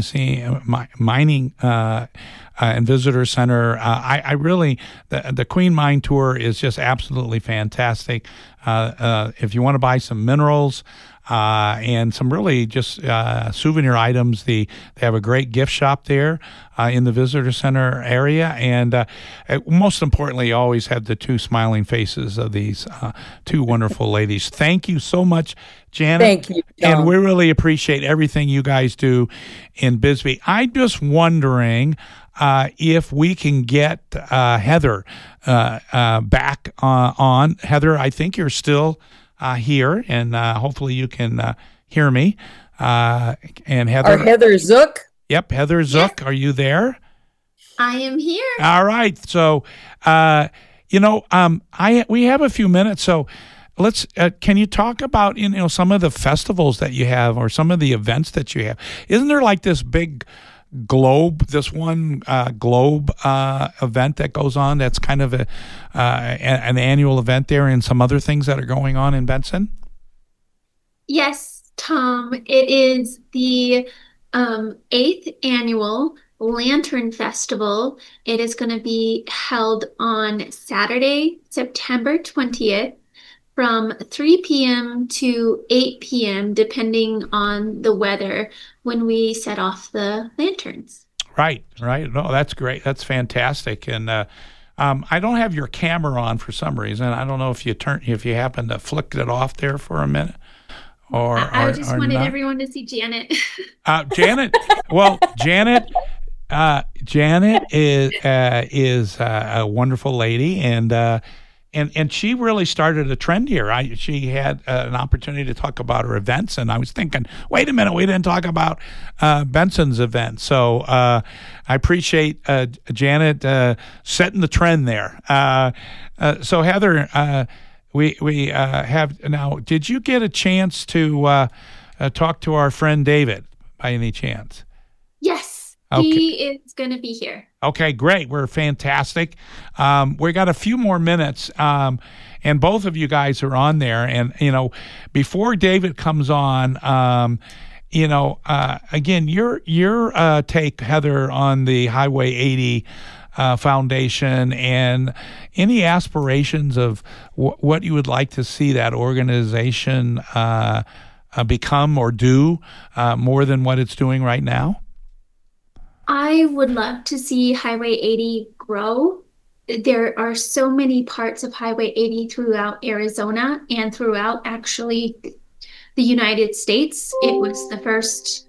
and Visitor Center. I really, the Queen Mine Tour is just absolutely fantastic. If you want to buy some minerals, and some really just souvenir items. They have a great gift shop there in the visitor center area, and most importantly, you always have the two smiling faces of these two wonderful ladies. Thank you so much, Janet. Thank you, Tom. And we really appreciate everything you guys do in Bisbee. I'm just wondering if we can get Heather back on. Heather, I think you're still here, and hopefully you can hear me. And Heather. Our Heather Zook. Yep, Heather Zook, yes. Are you there? I am here. All right. So, we have a few minutes. So, let's. Can you talk about some of the festivals that you have, or some of the events that you have? Isn't there like this big globe, this one globe event that goes on? That's kind of an annual event there, and some other things that are going on in Benson. Yes, Tom. It is the 8th annual Lantern Festival. It is going to be held on Saturday, September 20th, from 3 p.m. to 8 p.m., depending on the weather, when we set off the lanterns. Right. No, that's great. That's fantastic. And I don't have your camera on for some reason. I don't know if you happen to flick it off there for a minute. I just wanted not. Everyone to see Janet. Janet. Well, Janet is a wonderful lady, and she really started a trend here. She had an opportunity to talk about her events, and I was thinking, wait a minute, we didn't talk about Benson's event. So I appreciate Janet setting the trend there. So Heather, we have now. Did you get a chance to talk to our friend David by any chance? Yes, okay. He is going to be here. Okay, great. We're fantastic. We got a few more minutes, and both of you guys are on there. And before David comes on, again, your take, Heather, on the Highway 80 Foundation, and any aspirations of what you would like to see that organization become or do more than what it's doing right now? I would love to see Highway 80 grow. There are so many parts of Highway 80 throughout Arizona and throughout actually the United States. It was the first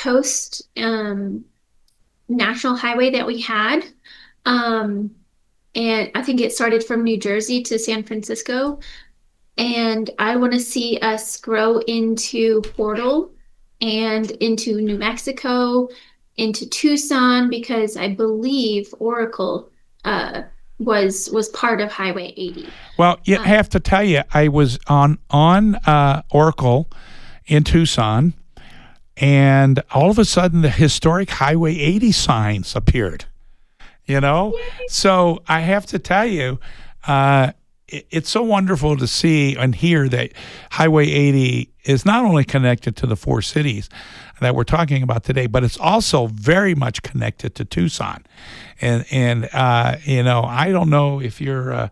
coast-to-coast national highway that we had. And and I think it started from New Jersey to San Francisco. And I want to see us grow into Portal and into New Mexico, into Tucson, because I believe Oracle was part of Highway 80. Well, I have to tell you, I was on Oracle in Tucson, and all of a sudden the historic Highway 80 signs appeared. So I have to tell you, it's so wonderful to see and hear that Highway 80 is not only connected to the four cities that we're talking about today, but it's also very much connected to Tucson. And I don't know if your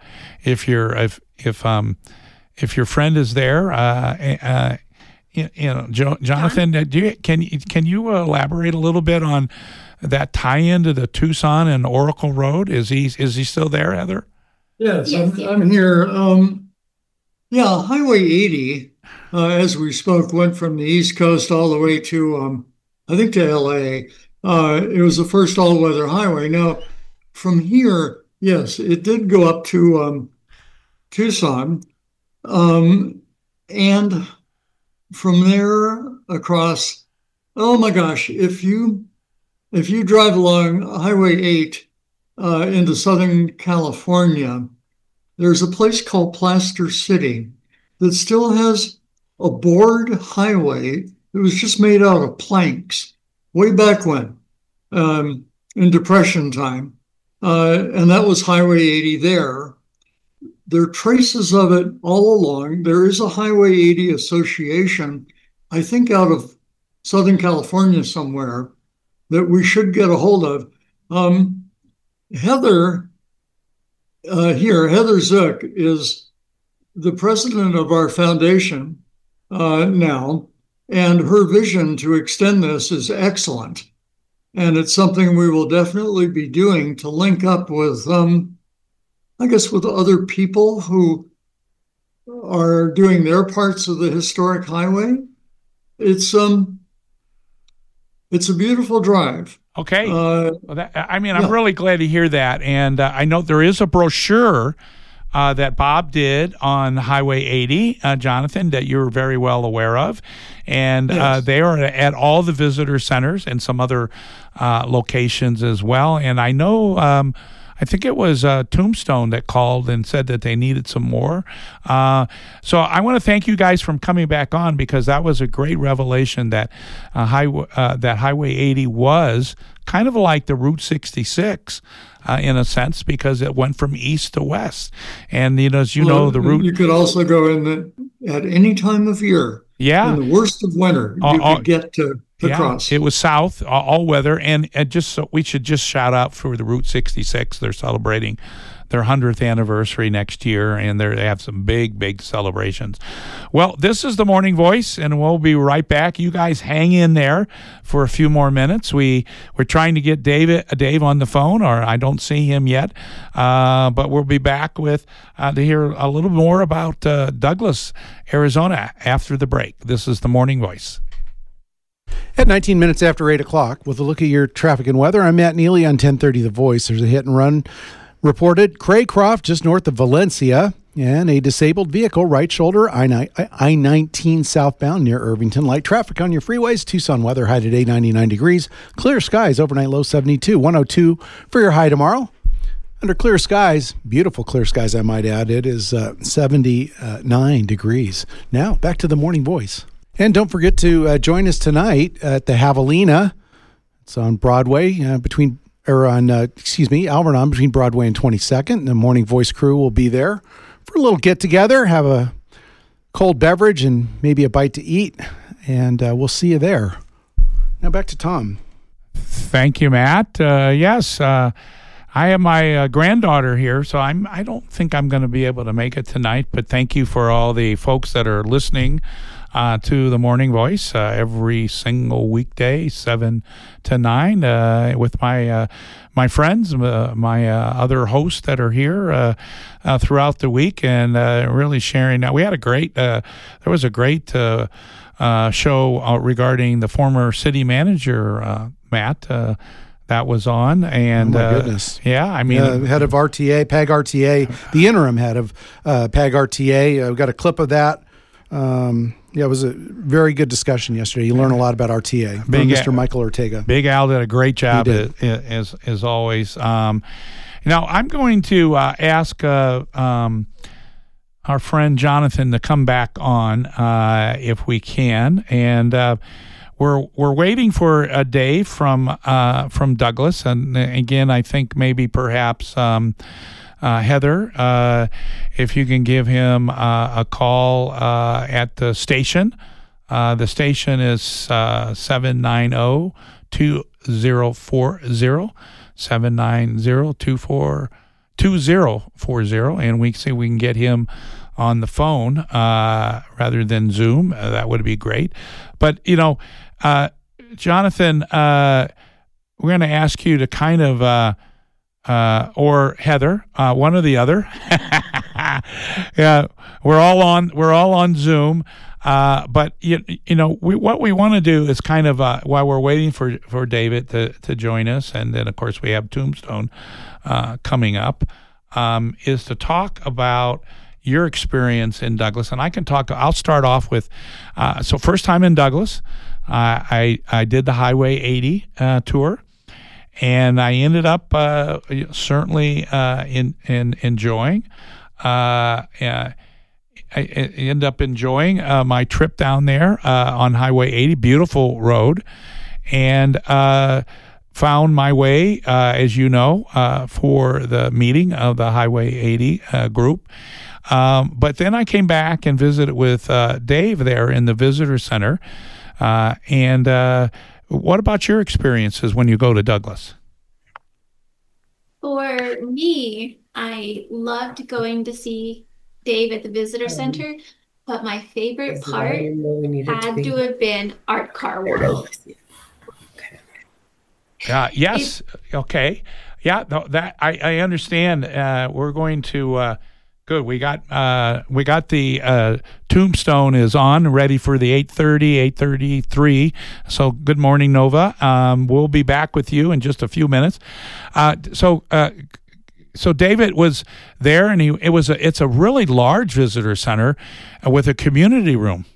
friend is there. Jonathan, can you elaborate a little bit on that tie-in to the Tucson and Oracle Road? Is he still there, Heather? Yes, I'm here. Highway 80, as we spoke, went from the East Coast all the way to, I think, to LA. It was the first all-weather highway. Now, from here, yes, it did go up to Tucson, and from there across. Oh my gosh! If you drive along Highway 8 into Southern California, there's a place called Plaster City that still has a board highway that was just made out of planks way back when, in Depression time. And that was Highway 80 there. There are traces of it all along. There is a Highway 80 association, I think out of Southern California somewhere, that we should get a hold of. Heather Zook is the president of our foundation now, and her vision to extend this is excellent. And it's something we will definitely be doing to link up with, with other people who are doing their parts of the historic highway. It's a beautiful drive. Okay. I'm really glad to hear that. And I know there is a brochure that Bob did on Highway 80, Jonathan, that you're very well aware of. And yes. They are at all the visitor centers and some other locations as well. And I know, I think it was Tombstone that called and said that they needed some more. So I want to thank you guys for coming back on, because that was a great revelation that Highway 80 was kind of like the Route 66 in a sense, because it went from east to west. And the route. You could also go in at any time of year. Yeah. In the worst of winter, you could get to cross. It was south, all weather. And we should just shout out for the Route 66. They're celebrating their 100th anniversary next year, and they have some big celebrations. Well, this is the Morning Voice, and we'll be right back. You guys hang in there for a few more minutes. We're trying to get Dave on the phone, or I don't see him yet, but we'll be back with to hear a little more about Douglas, Arizona after the break. This is the Morning Voice. At 19 minutes after 8 o'clock, with a look at your traffic and weather, I'm Matt Neely on 1030 The Voice. There's a hit and run reported Craycroft, just north of Valencia, and a disabled vehicle, right shoulder, I-19 southbound near Irvington. Light traffic on your freeways. Tucson weather, high today, 99 degrees. Clear skies, overnight low 72. 102 for your high tomorrow. Under clear skies, beautiful clear skies, I might add, it is 79 degrees. Now, back to the Morning Voice. And don't forget to join us tonight at the Javelina. It's on Broadway, Alvernon, between Broadway and 22nd. The Morning Voice crew will be there for a little get-together, have a cold beverage and maybe a bite to eat, and we'll see you there. Now back to Tom. Thank you, Matt. Yes, I have my granddaughter here, so I don't think I'm going to be able to make it tonight, but thank you for all the folks that are listening to the Morning Voice every single weekday, 7 to 9, with my friends, my other hosts that are here throughout the week, and really sharing. Now, we had a great, there was a great show regarding the former city manager, Matt, that was on, and Oh my goodness. yeah, I mean, Head of RTA, PAG RTA, the interim head of PAG RTA. We got a clip of that. Yeah, it was a very good discussion yesterday. You learn a lot about RTA from Mr. Michael Ortega. Big Al did a great job, He did. as always. Now, I'm going to ask our friend Jonathan to come back on if we can, and we're waiting for a day from Douglas, and again, I think maybe perhaps Heather, if you can give him a call at the station. The station is 790-2040, 790-2040, and we see we can get him on the phone rather than Zoom. That would be great. But, Jonathan, we're going to ask you to kind of or Heather, one or the other. Yeah, we're all on Zoom. But what we want to do is kind of while we're waiting for David to join us, and then of course we have Tombstone coming up, is to talk about your experience in Douglas. And I'll start off with so first time in Douglas, I did the Highway 80 tour. And I ended up certainly enjoying. I ended up enjoying my trip down there on Highway 80, beautiful road, and found my way, as you know, for the meeting of the Highway 80 group. But then I came back and visited with Dave there in the visitor center, and what about your experiences when you go to Douglas? For me, I loved going to see Dave at the visitor center, but my favorite part had to have been Art Car World. Yes. Okay. Yeah. No, that I understand. We're going to. Good. We got the Tombstone is on, ready for the 8:33. So good morning, Nova. We'll be back with you in just a few minutes. So David was there, and it's a really large visitor center with a community room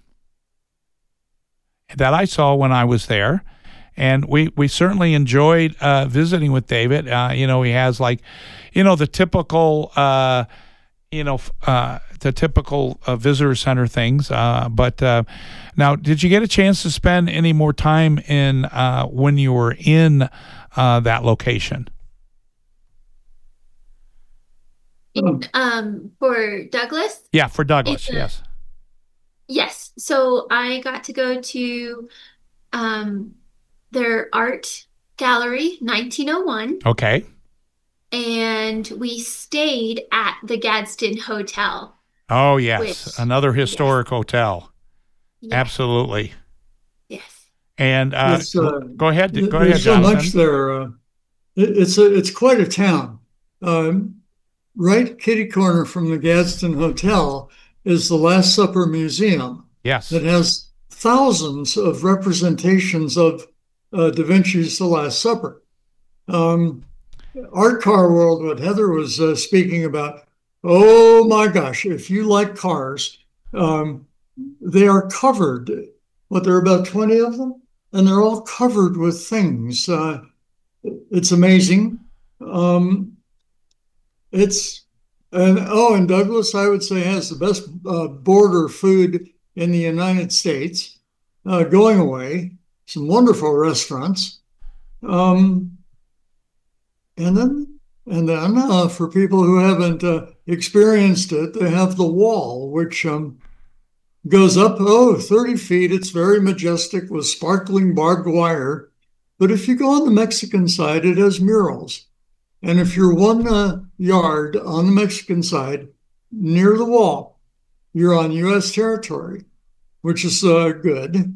that I saw when I was there. And we certainly enjoyed visiting with David. He has the typical visitor center things. But now, did you get a chance to spend any more time in when you were in that location? For Douglas? Yeah, for Douglas, yes. Yes. So I got to go to their art gallery, 1901. Okay. And we stayed at the Gadsden Hotel. Oh, yes. Another historic hotel. Yes. Absolutely. Yes. And go ahead. Go ahead, There's so Jonathan. much there. It's quite a town. Right kitty corner from the Gadsden Hotel is the Last Supper Museum. Yes. That has thousands of representations of Da Vinci's The Last Supper. Art Car World, what Heather was speaking about, oh my gosh, if you like cars, they are covered. There are about 20 of them, and they're all covered with things. It's amazing. And Douglas, I would say, has the best border food in the United States. Going away, some wonderful restaurants. And then for people who haven't experienced it, they have the wall, which goes up 30 feet. It's very majestic with sparkling barbed wire. But if you go on the Mexican side, it has murals. And if you're 1 yard on the Mexican side near the wall, you're on U.S. territory, which is good.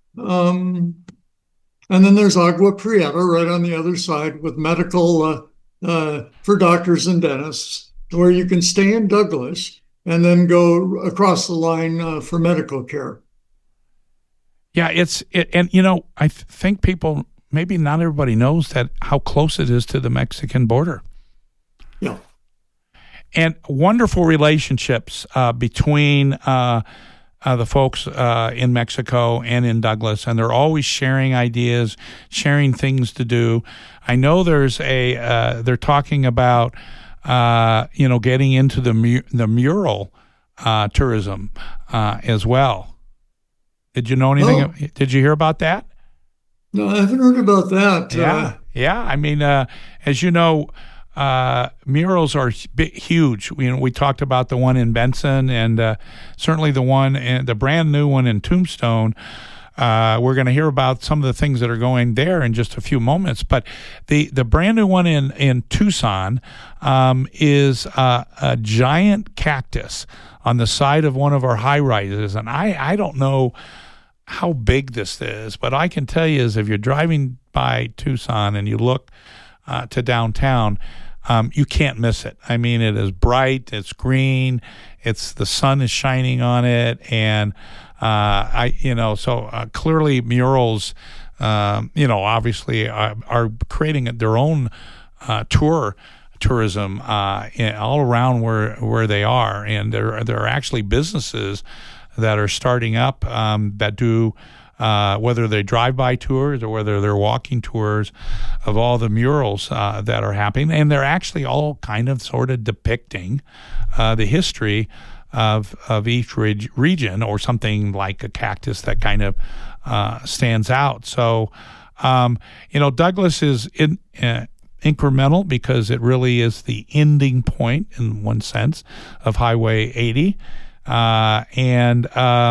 And then there's Agua Prieta right on the other side with medical for doctors and dentists, where you can stay in Douglas and then go across the line for medical care. Yeah, and I think people maybe not everybody knows that how close it is to the Mexican border. Yeah. And wonderful relationships between the folks in Mexico and in Douglas, and they're always sharing ideas, sharing things to do. I know there's they're talking about getting into the mural tourism as well. Did you know anything? Oh. Did you hear about that? No, I haven't heard about that. Yeah. I mean, as you know, murals are huge. We talked about the one in Benson, and certainly the brand new one in Tombstone. We're going to hear about some of the things that are going there in just a few moments. But the brand new one in Tucson is a giant cactus on the side of one of our high rises, and I don't know how big this is, but I can tell you is if you're driving by Tucson and you look to downtown, you can't miss it. I mean, it is bright, it's green, the sun is shining on it, and clearly murals, obviously are creating their own tourism all around where they are, and there are actually businesses that are starting up that do whether they drive-by tours or whether they're walking tours of all the murals that are happening, and they're actually all kind of sort of depicting the history of each region, or something like a cactus that kind of stands out. So, Douglas is incremental because it really is the ending point, in one sense, of Highway 80. And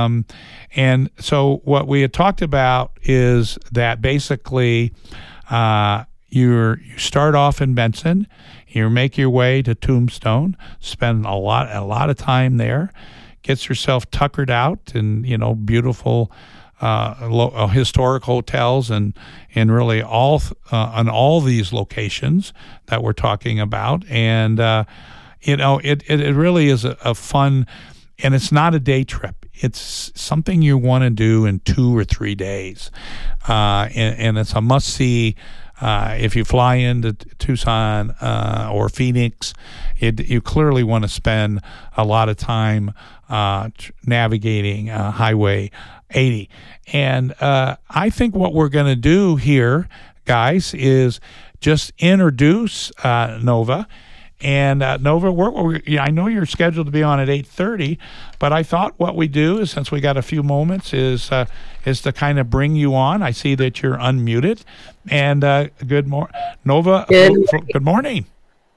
so what we had talked about is that basically you start off in Benson, you make your way to Tombstone, spend a lot of time there, gets yourself tuckered out in beautiful historic hotels and really on all these locations that we're talking about, and it really is a fun. And it's not a day trip. It's something you want to do in 2 or 3 days. And it's a must-see. If you fly into Tucson or Phoenix, you clearly want to spend a lot of time navigating Highway 80. And I think what we're going to do here, guys, is just introduce Nova. And Nova, I know you're scheduled to be on at 8:30, but I thought what we do is, since we got a few moments, is to kind of bring you on. I see that you're unmuted, and Nova. Good morning.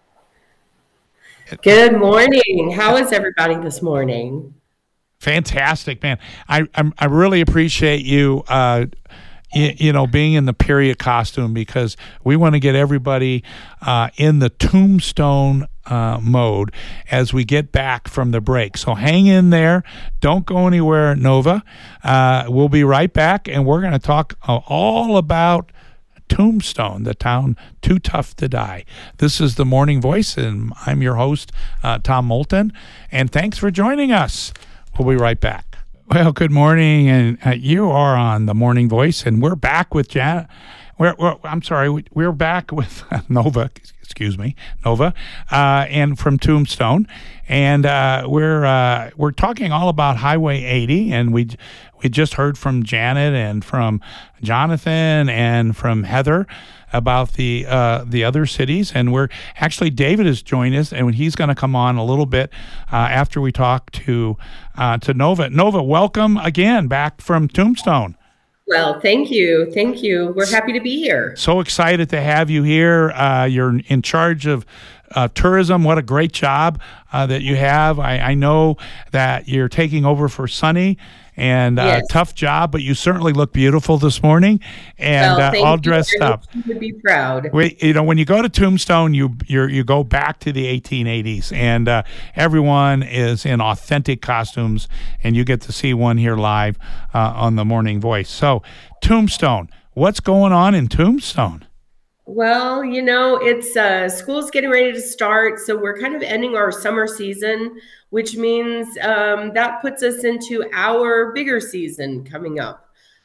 Good morning. How is everybody this morning? Fantastic, man. I really appreciate you. Being in the period costume, because we want to get everybody in the Tombstone mode as we get back from the break. So hang in there. Don't go anywhere, Nova. We'll be right back, and we're going to talk all about Tombstone, the town too tough to die. This is the Morning Voice, and I'm your host, Tom Moulton, and thanks for joining us. We'll be right back. Well, good morning, and you are on the Morning Voice, and we're back with Janet. We're back with Nova. Excuse me, Nova, and from Tombstone, and we're talking all about Highway 80, and we just heard from Janet and from Jonathan and from Heather about the other cities, and David has joined us, and he's going to come on a little bit after we talk to Nova. Nova, welcome again back from Tombstone. Well, thank you. We're happy to be here. So excited to have you here. You're in charge of tourism. What a great job that you have. I know that you're taking over for Sunny. And yes. Tough job, but you certainly look beautiful this morning, and all dressed up. You would be proud. When you go to Tombstone, you go back to the 1880s, and everyone is in authentic costumes, and you get to see one here live on the Morning Voice. So, Tombstone, what's going on in Tombstone? Well, it's school's getting ready to start, so we're kind of ending our summer season, which means that puts us into our bigger season coming up.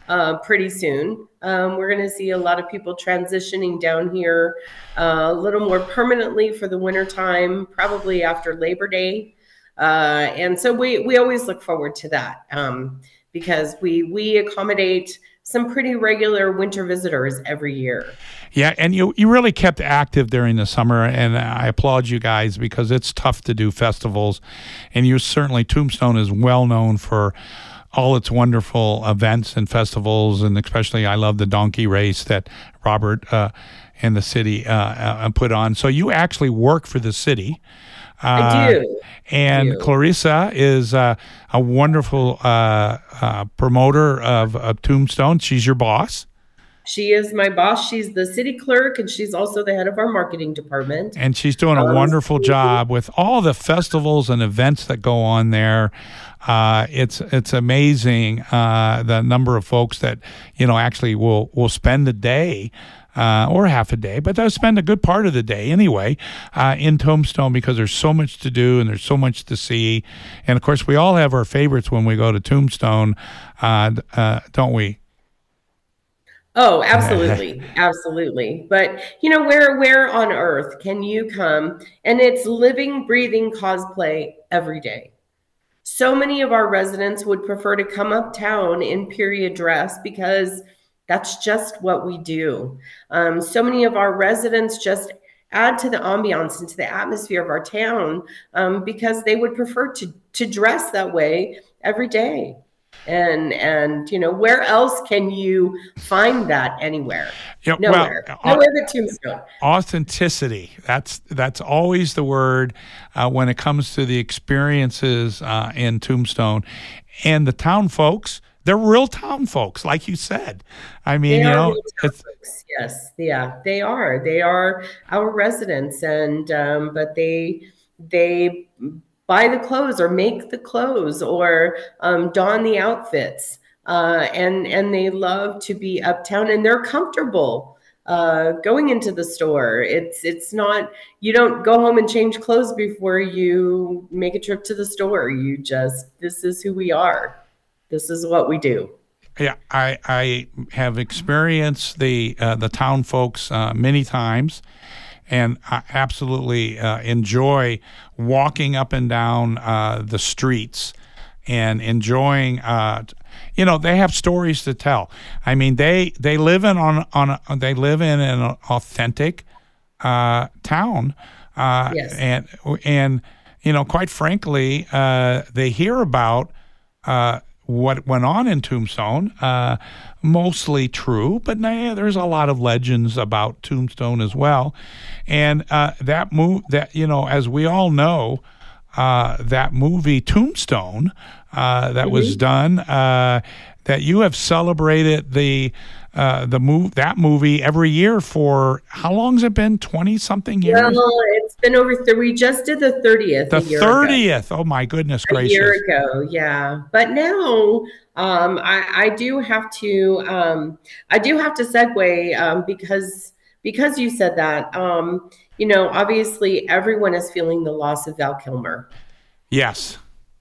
pretty soon. We're going to see a lot of people transitioning down here a little more permanently for the winter time, probably after Labor Day. And so we always look forward to that because we accommodate some pretty regular winter visitors every year. Yeah, and you really kept active during the summer, and I applaud you guys because it's tough to do festivals, and you certainly, Tombstone is well known for all its wonderful events and festivals, and especially I love the donkey race that Robert and the city put on. So you actually work for the city. I do. And Clarissa is a wonderful promoter of Tombstone. She's your boss. She is my boss. She's the city clerk, and she's also the head of our marketing department. And she's doing a wonderful job with all the festivals and events that go on there. It's amazing the number of folks that actually will spend the day or half a day, but they'll spend a good part of the day anyway in Tombstone because there's so much to do and there's so much to see. And of course, we all have our favorites when we go to Tombstone, don't we? Oh, absolutely. Absolutely. But where on earth can you come and it's living, breathing cosplay every day? So many of our residents would prefer to come uptown in period dress because that's just what we do. So many of our residents just add to the ambiance and to the atmosphere of our town because they would prefer to dress that way every day. And where else can you find that anywhere? Nowhere. Nowhere but Tombstone. Authenticity. That's always the word when it comes to the experiences in Tombstone. And the town folks, they're real town folks, like you said. I mean, yes, yeah, they are. They are our residents, and but they buy the clothes or make the clothes or don the outfits, and they love to be uptown, and they're comfortable going into the store. It's not, you don't go home and change clothes before you make a trip to the store. This is who we are. This is what we do. Yeah, I have experienced the town folks many times, and I absolutely enjoy walking up and down the streets and enjoying. They have stories to tell. I mean, they live in an authentic town, yes. and quite frankly, they hear about what went on in Tombstone, mostly true, but there's a lot of legends about Tombstone as well. And as we all know, that movie Tombstone that was done, that you have celebrated that movie every year for how long has it been? 20-something years? Well, it's been over. We just did the 30th. The 30th. Oh my goodness gracious! A year ago, yeah. But now, I do have to segue because you said that. Obviously, everyone is feeling the loss of Val Kilmer. Yes.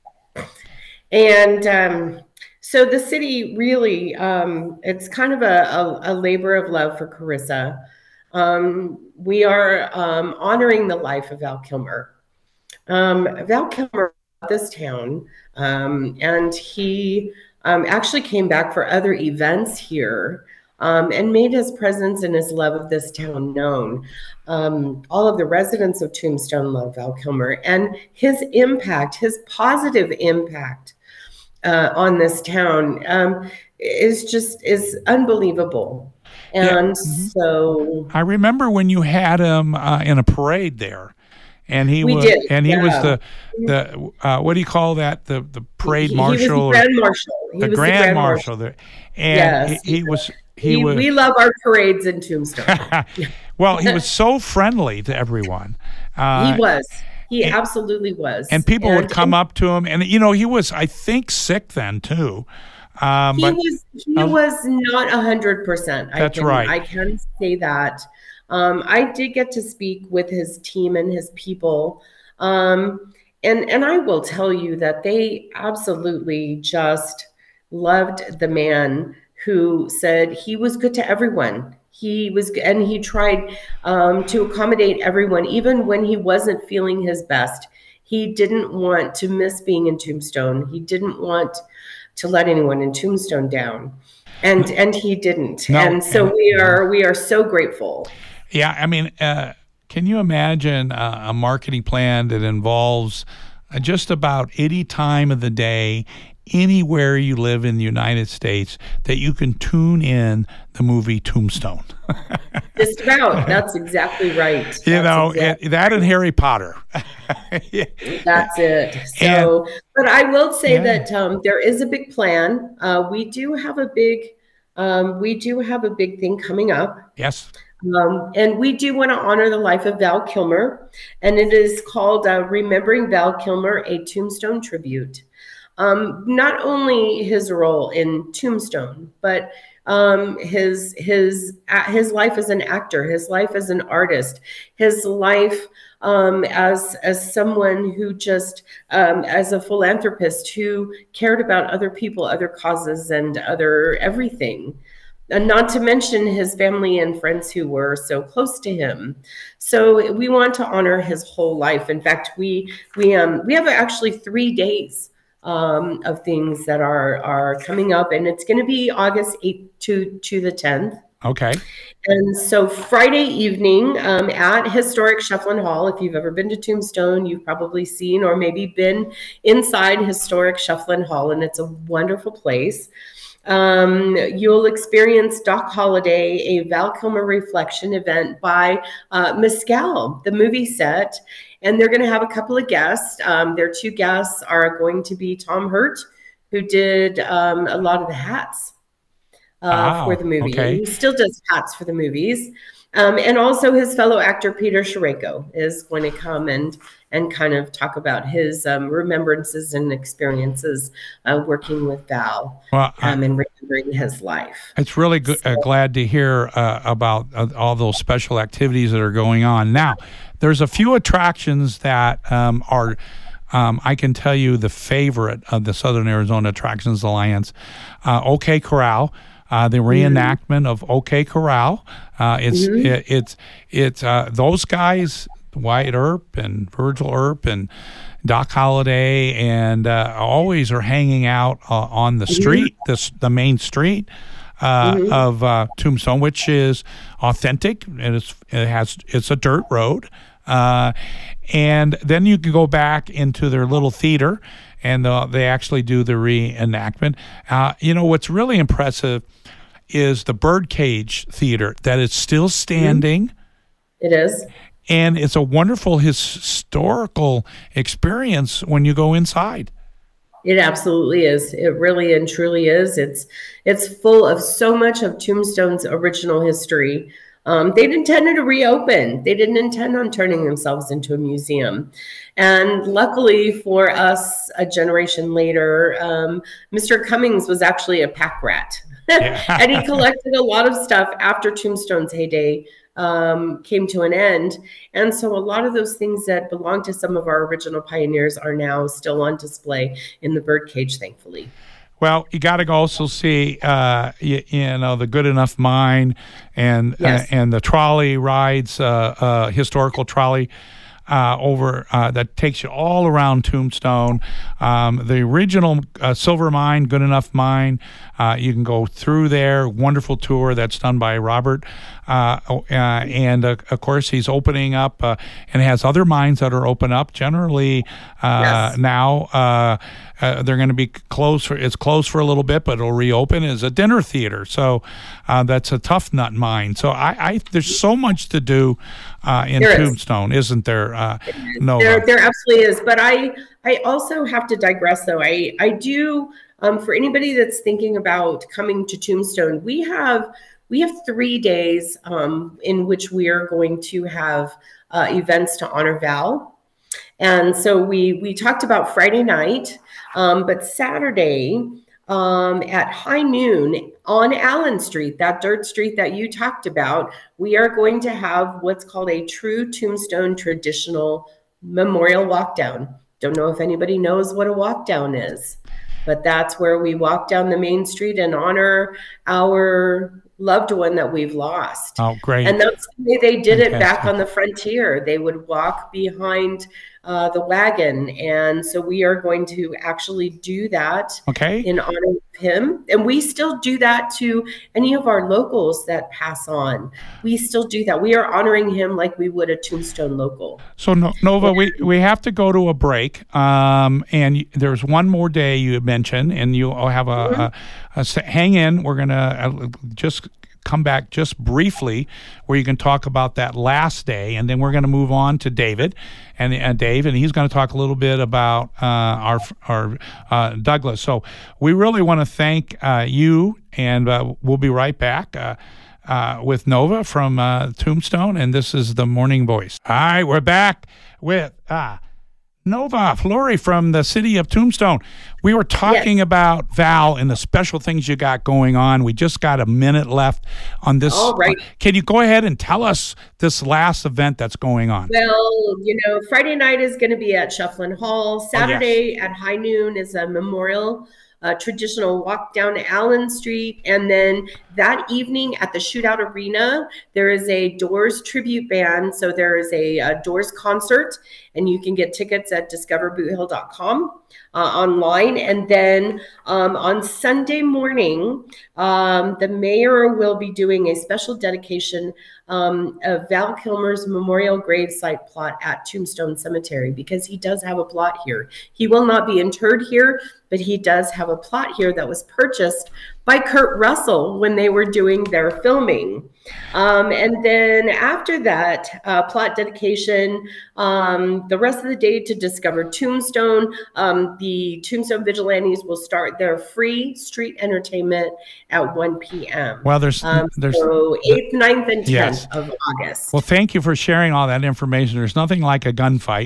And so the city really, it's kind of a labor of love for Clarissa. We are honoring the life of Val Kilmer. Val Kilmer bought this town, and he actually came back for other events here and made his presence and his love of this town known. All of the residents of Tombstone love Val Kilmer, and his impact, his positive impact on this town is unbelievable. And so I remember when you had him in a parade there, and he was the what do you call that, the parade marshal? He was the grand marshal. The grand marshal there, and yes, he was. We love our parades in Tombstone. Well, he was so friendly to everyone. He was. He absolutely was. And people would come up to him, and he was, I think, sick then too. He was not 100%. That's right. I can say that. I did get to speak with his team and his people, and I will tell you that they absolutely just loved the man who said he was good to everyone. And he tried to accommodate everyone, even when he wasn't feeling his best. He didn't want to miss being in Tombstone. He didn't want to let anyone in Tombstone down, and he didn't. No, and so we are so grateful. Yeah, I mean, can you imagine a marketing plan that involves just about any time of the day, anywhere you live in the United States, that you can tune in the movie Tombstone? Just about. That's exactly right. That and Harry Potter. Yeah. That's it. So, but I will say that there is a big plan. We do have a big thing coming up. Yes. And we do want to honor the life of Val Kilmer, and it is called Remembering Val Kilmer, a Tombstone Tribute. Not only his role in Tombstone, but his life as an actor, his life as an artist, his life as someone who just as a philanthropist who cared about other people, other causes, and other everything. And not to mention his family and friends who were so close to him. So we want to honor his whole life. In fact, we have actually 3 days of things that are coming up, and it's going to be August 8th to the 10th. Okay. And so Friday evening at Historic Shufflin Hall, if you've ever been to Tombstone, you've probably seen or maybe been inside Historic Shufflin Hall, and it's a wonderful place. You'll experience Doc Holliday, a Val Kilmer reflection event by Mescal, the movie set. And they're going to have a couple of guests. Their 2 guests are going to be Tom Hurt, who did a lot of the hats for the movie. Okay. He still does hats for the movies. And also his fellow actor, Peter Sherayko, is going to come and kind of talk about his remembrances and experiences working with Val and remembering his life. It's really good. Glad to hear about all those special activities that are going on. Now, there's a few attractions that are, I can tell you, the favorite of the Southern Arizona Attractions Alliance. OK Corral. The reenactment of OK Corral. It's those guys, Wyatt Earp and Virgil Earp and Doc Holliday, and always are hanging out on the street, the main street of Tombstone, which is authentic, and it's a dirt road. And then you can go back into their little theater, and they actually do the reenactment. What's really impressive is the Birdcage Theater, that is still standing. It is. And it's a wonderful historical experience when you go inside. It absolutely is. It really and truly is. It's full of so much of Tombstone's original history. They'd intended to reopen. They didn't intend on turning themselves into a museum. And luckily for us, a generation later, Mr. Cummings was actually a pack rat. And he collected a lot of stuff after Tombstone's heyday came to an end. And so a lot of those things that belonged to some of our original pioneers are now still on display in the Birdcage, thankfully. Well, you got to also see, the Good Enough Mine and the trolley rides, historical trolley over that takes you all around Tombstone. The original silver mine, Good Enough Mine, you can go through there. Wonderful tour that's done by Robert. And of course, he's opening up and has other mines that are open up. Generally, now they're going to be closed. It's closed for a little bit, but it'll reopen as a dinner theater. So that's a tough nut mine. So there's so much to do in Tombstone, isn't there? No, there absolutely is. But I also have to digress, though. I do. For anybody that's thinking about coming to Tombstone, we have 3 days in which we are going to have events to honor Val. And so we talked about Friday night, but Saturday at high noon on Allen Street, that dirt street that you talked about, we are going to have what's called a true Tombstone traditional memorial walk down. Don't know if anybody knows what a walk down is. but that's where we walk down the main street and honor our loved one that we've lost. Oh, great. And that's the way they did Fantastic. it back on the frontier. They would walk behind the wagon. And so we are going to actually do that in honor of him. And we still do that to any of our locals that pass on. We still do that. We are honoring him like we would a Tombstone local. So Nova, we have to go to a break. And there's one more day you mentioned, and you'll have a hang in. We're going to just come back just briefly where you can talk about that last day, and then we're going to move on to David and Dave, and he's going to talk a little bit about our Douglas. So we really want to thank you, and we'll be right back with Nova from Tombstone, and this is the Morning Voice. All right, we're back with Nova Flory from the city of Tombstone. We were talking about Val and the special things you got going on. We just got a minute left on this. All right. Can you go ahead and tell us this last event that's going on? Well, Friday night is going to be at Shufflin Hall. Saturday at high noon is a memorial, traditional walk down Allen Street. And then that evening at the Shootout Arena, there is a Doors tribute band. So there is a Doors concert, and you can get tickets at discoverboothill.com online. And then on Sunday morning, the mayor will be doing a special dedication of Val Kilmer's memorial gravesite plot at Tombstone Cemetery, because he does have a plot here. He will not be interred here, but he does have a plot here that was purchased by Kurt Russell when they were doing their filming. And then after that plot dedication, the rest of the day to discover Tombstone, the Tombstone Vigilantes will start their free street entertainment at 1 p.m. Well, there's so 8th, 9th, and 10th of August. Well, thank you for sharing all that information. There's nothing like a gunfight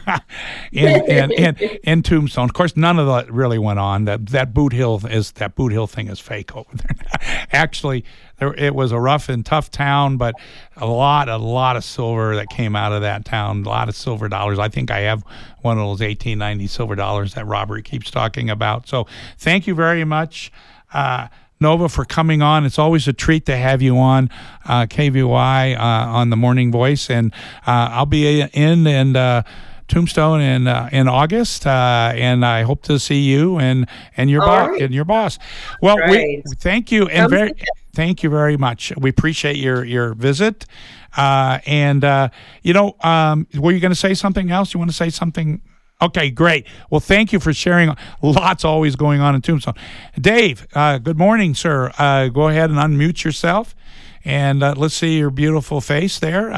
in Tombstone. Of course, none of that really went on. That Boot Hill thing is fake over there. Actually, it was a rough and tough town, but a lot of silver that came out of that town. A lot of silver dollars. I think I have one of those 1890 silver dollars that Robert keeps talking about. So, thank you very much, Nova, for coming on. It's always a treat to have you on KVY on the Morning Voice, and I'll be in Tombstone in August, and I hope to see you and your boss. Well, we thank you and thank you very much. We appreciate your visit. Were you going to say something else? You want to say something? Okay, great. Well, thank you for sharing. Lots always going on in Tombstone. Dave, good morning, sir. Go ahead and unmute yourself, and let's see your beautiful face there.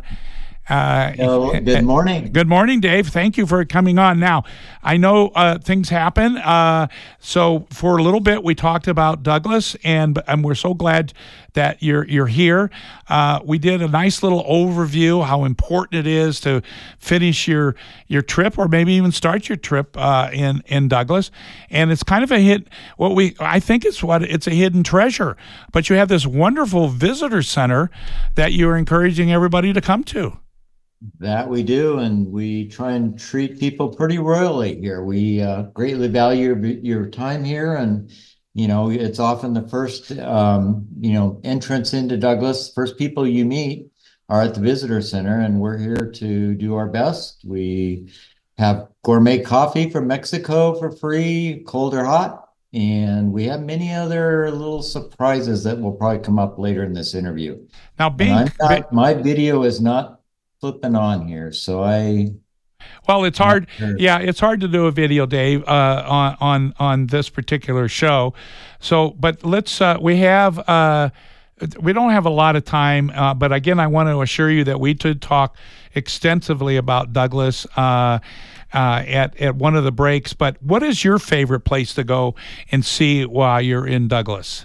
Good morning. Good morning, Dave. Thank you for coming on. Now, I know things happen. So for a little bit, we talked about Douglas, and we're so glad that you're here. We did a nice little overview how important it is to finish your trip, or maybe even start your trip in Douglas. And it's kind of a hit. I think it's a hidden treasure. But you have this wonderful visitor center that you're encouraging everybody to come to. That we do, and we try and treat people pretty royally here. We greatly value your time here, and it's often the first entrance into Douglas. First people you meet are at the visitor center, and we're here to do our best. We have gourmet coffee from Mexico for free, cold or hot, and we have many other little surprises that will probably come up later in this interview. Now, my video is not flipping on here, so well, it's hard. Yeah, it's hard to do a video, Dave, on this particular show. So, but let's. We don't have a lot of time, but again, I want to assure you that we did talk extensively about Douglas at one of the breaks. But what is your favorite place to go and see while you're in Douglas?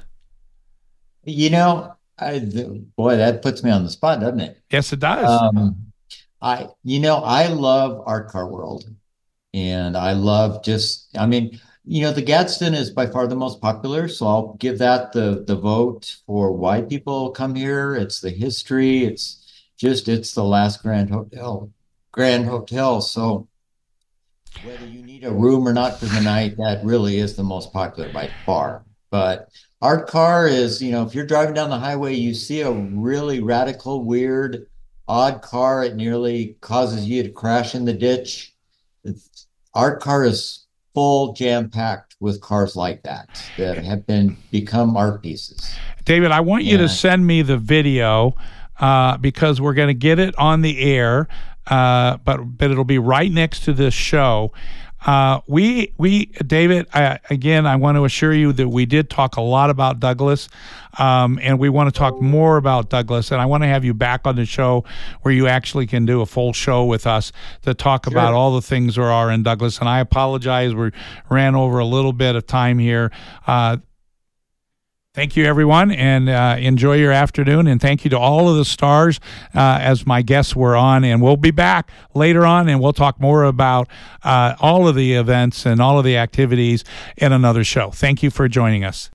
Boy, that puts me on the spot, doesn't it? Yes, it does. I love Art Car World, and I love the Gadsden is by far the most popular, so I'll give that the vote for why people come here. It's the history. It's the last Grand Hotel. So whether you need a room or not for the night, that really is the most popular by far. But art car is, if you're driving down the highway, you see a really radical, weird, odd car, it nearly causes you to crash in the ditch. Art car is full jam-packed with cars like that have become art pieces. David, I want you to send me the video because we're going to get it on the air, but it'll be right next to this show. David, again, I want to assure you that we did talk a lot about Douglas, and we want to talk more about Douglas, and I want to have you back on the show where you actually can do a full show with us to talk about all the things there are in Douglas. And I apologize, we ran over a little bit of time here. Thank you, everyone, and enjoy your afternoon. And thank you to all of the stars as my guests were on. And we'll be back later on, and we'll talk more about all of the events and all of the activities in another show. Thank you for joining us.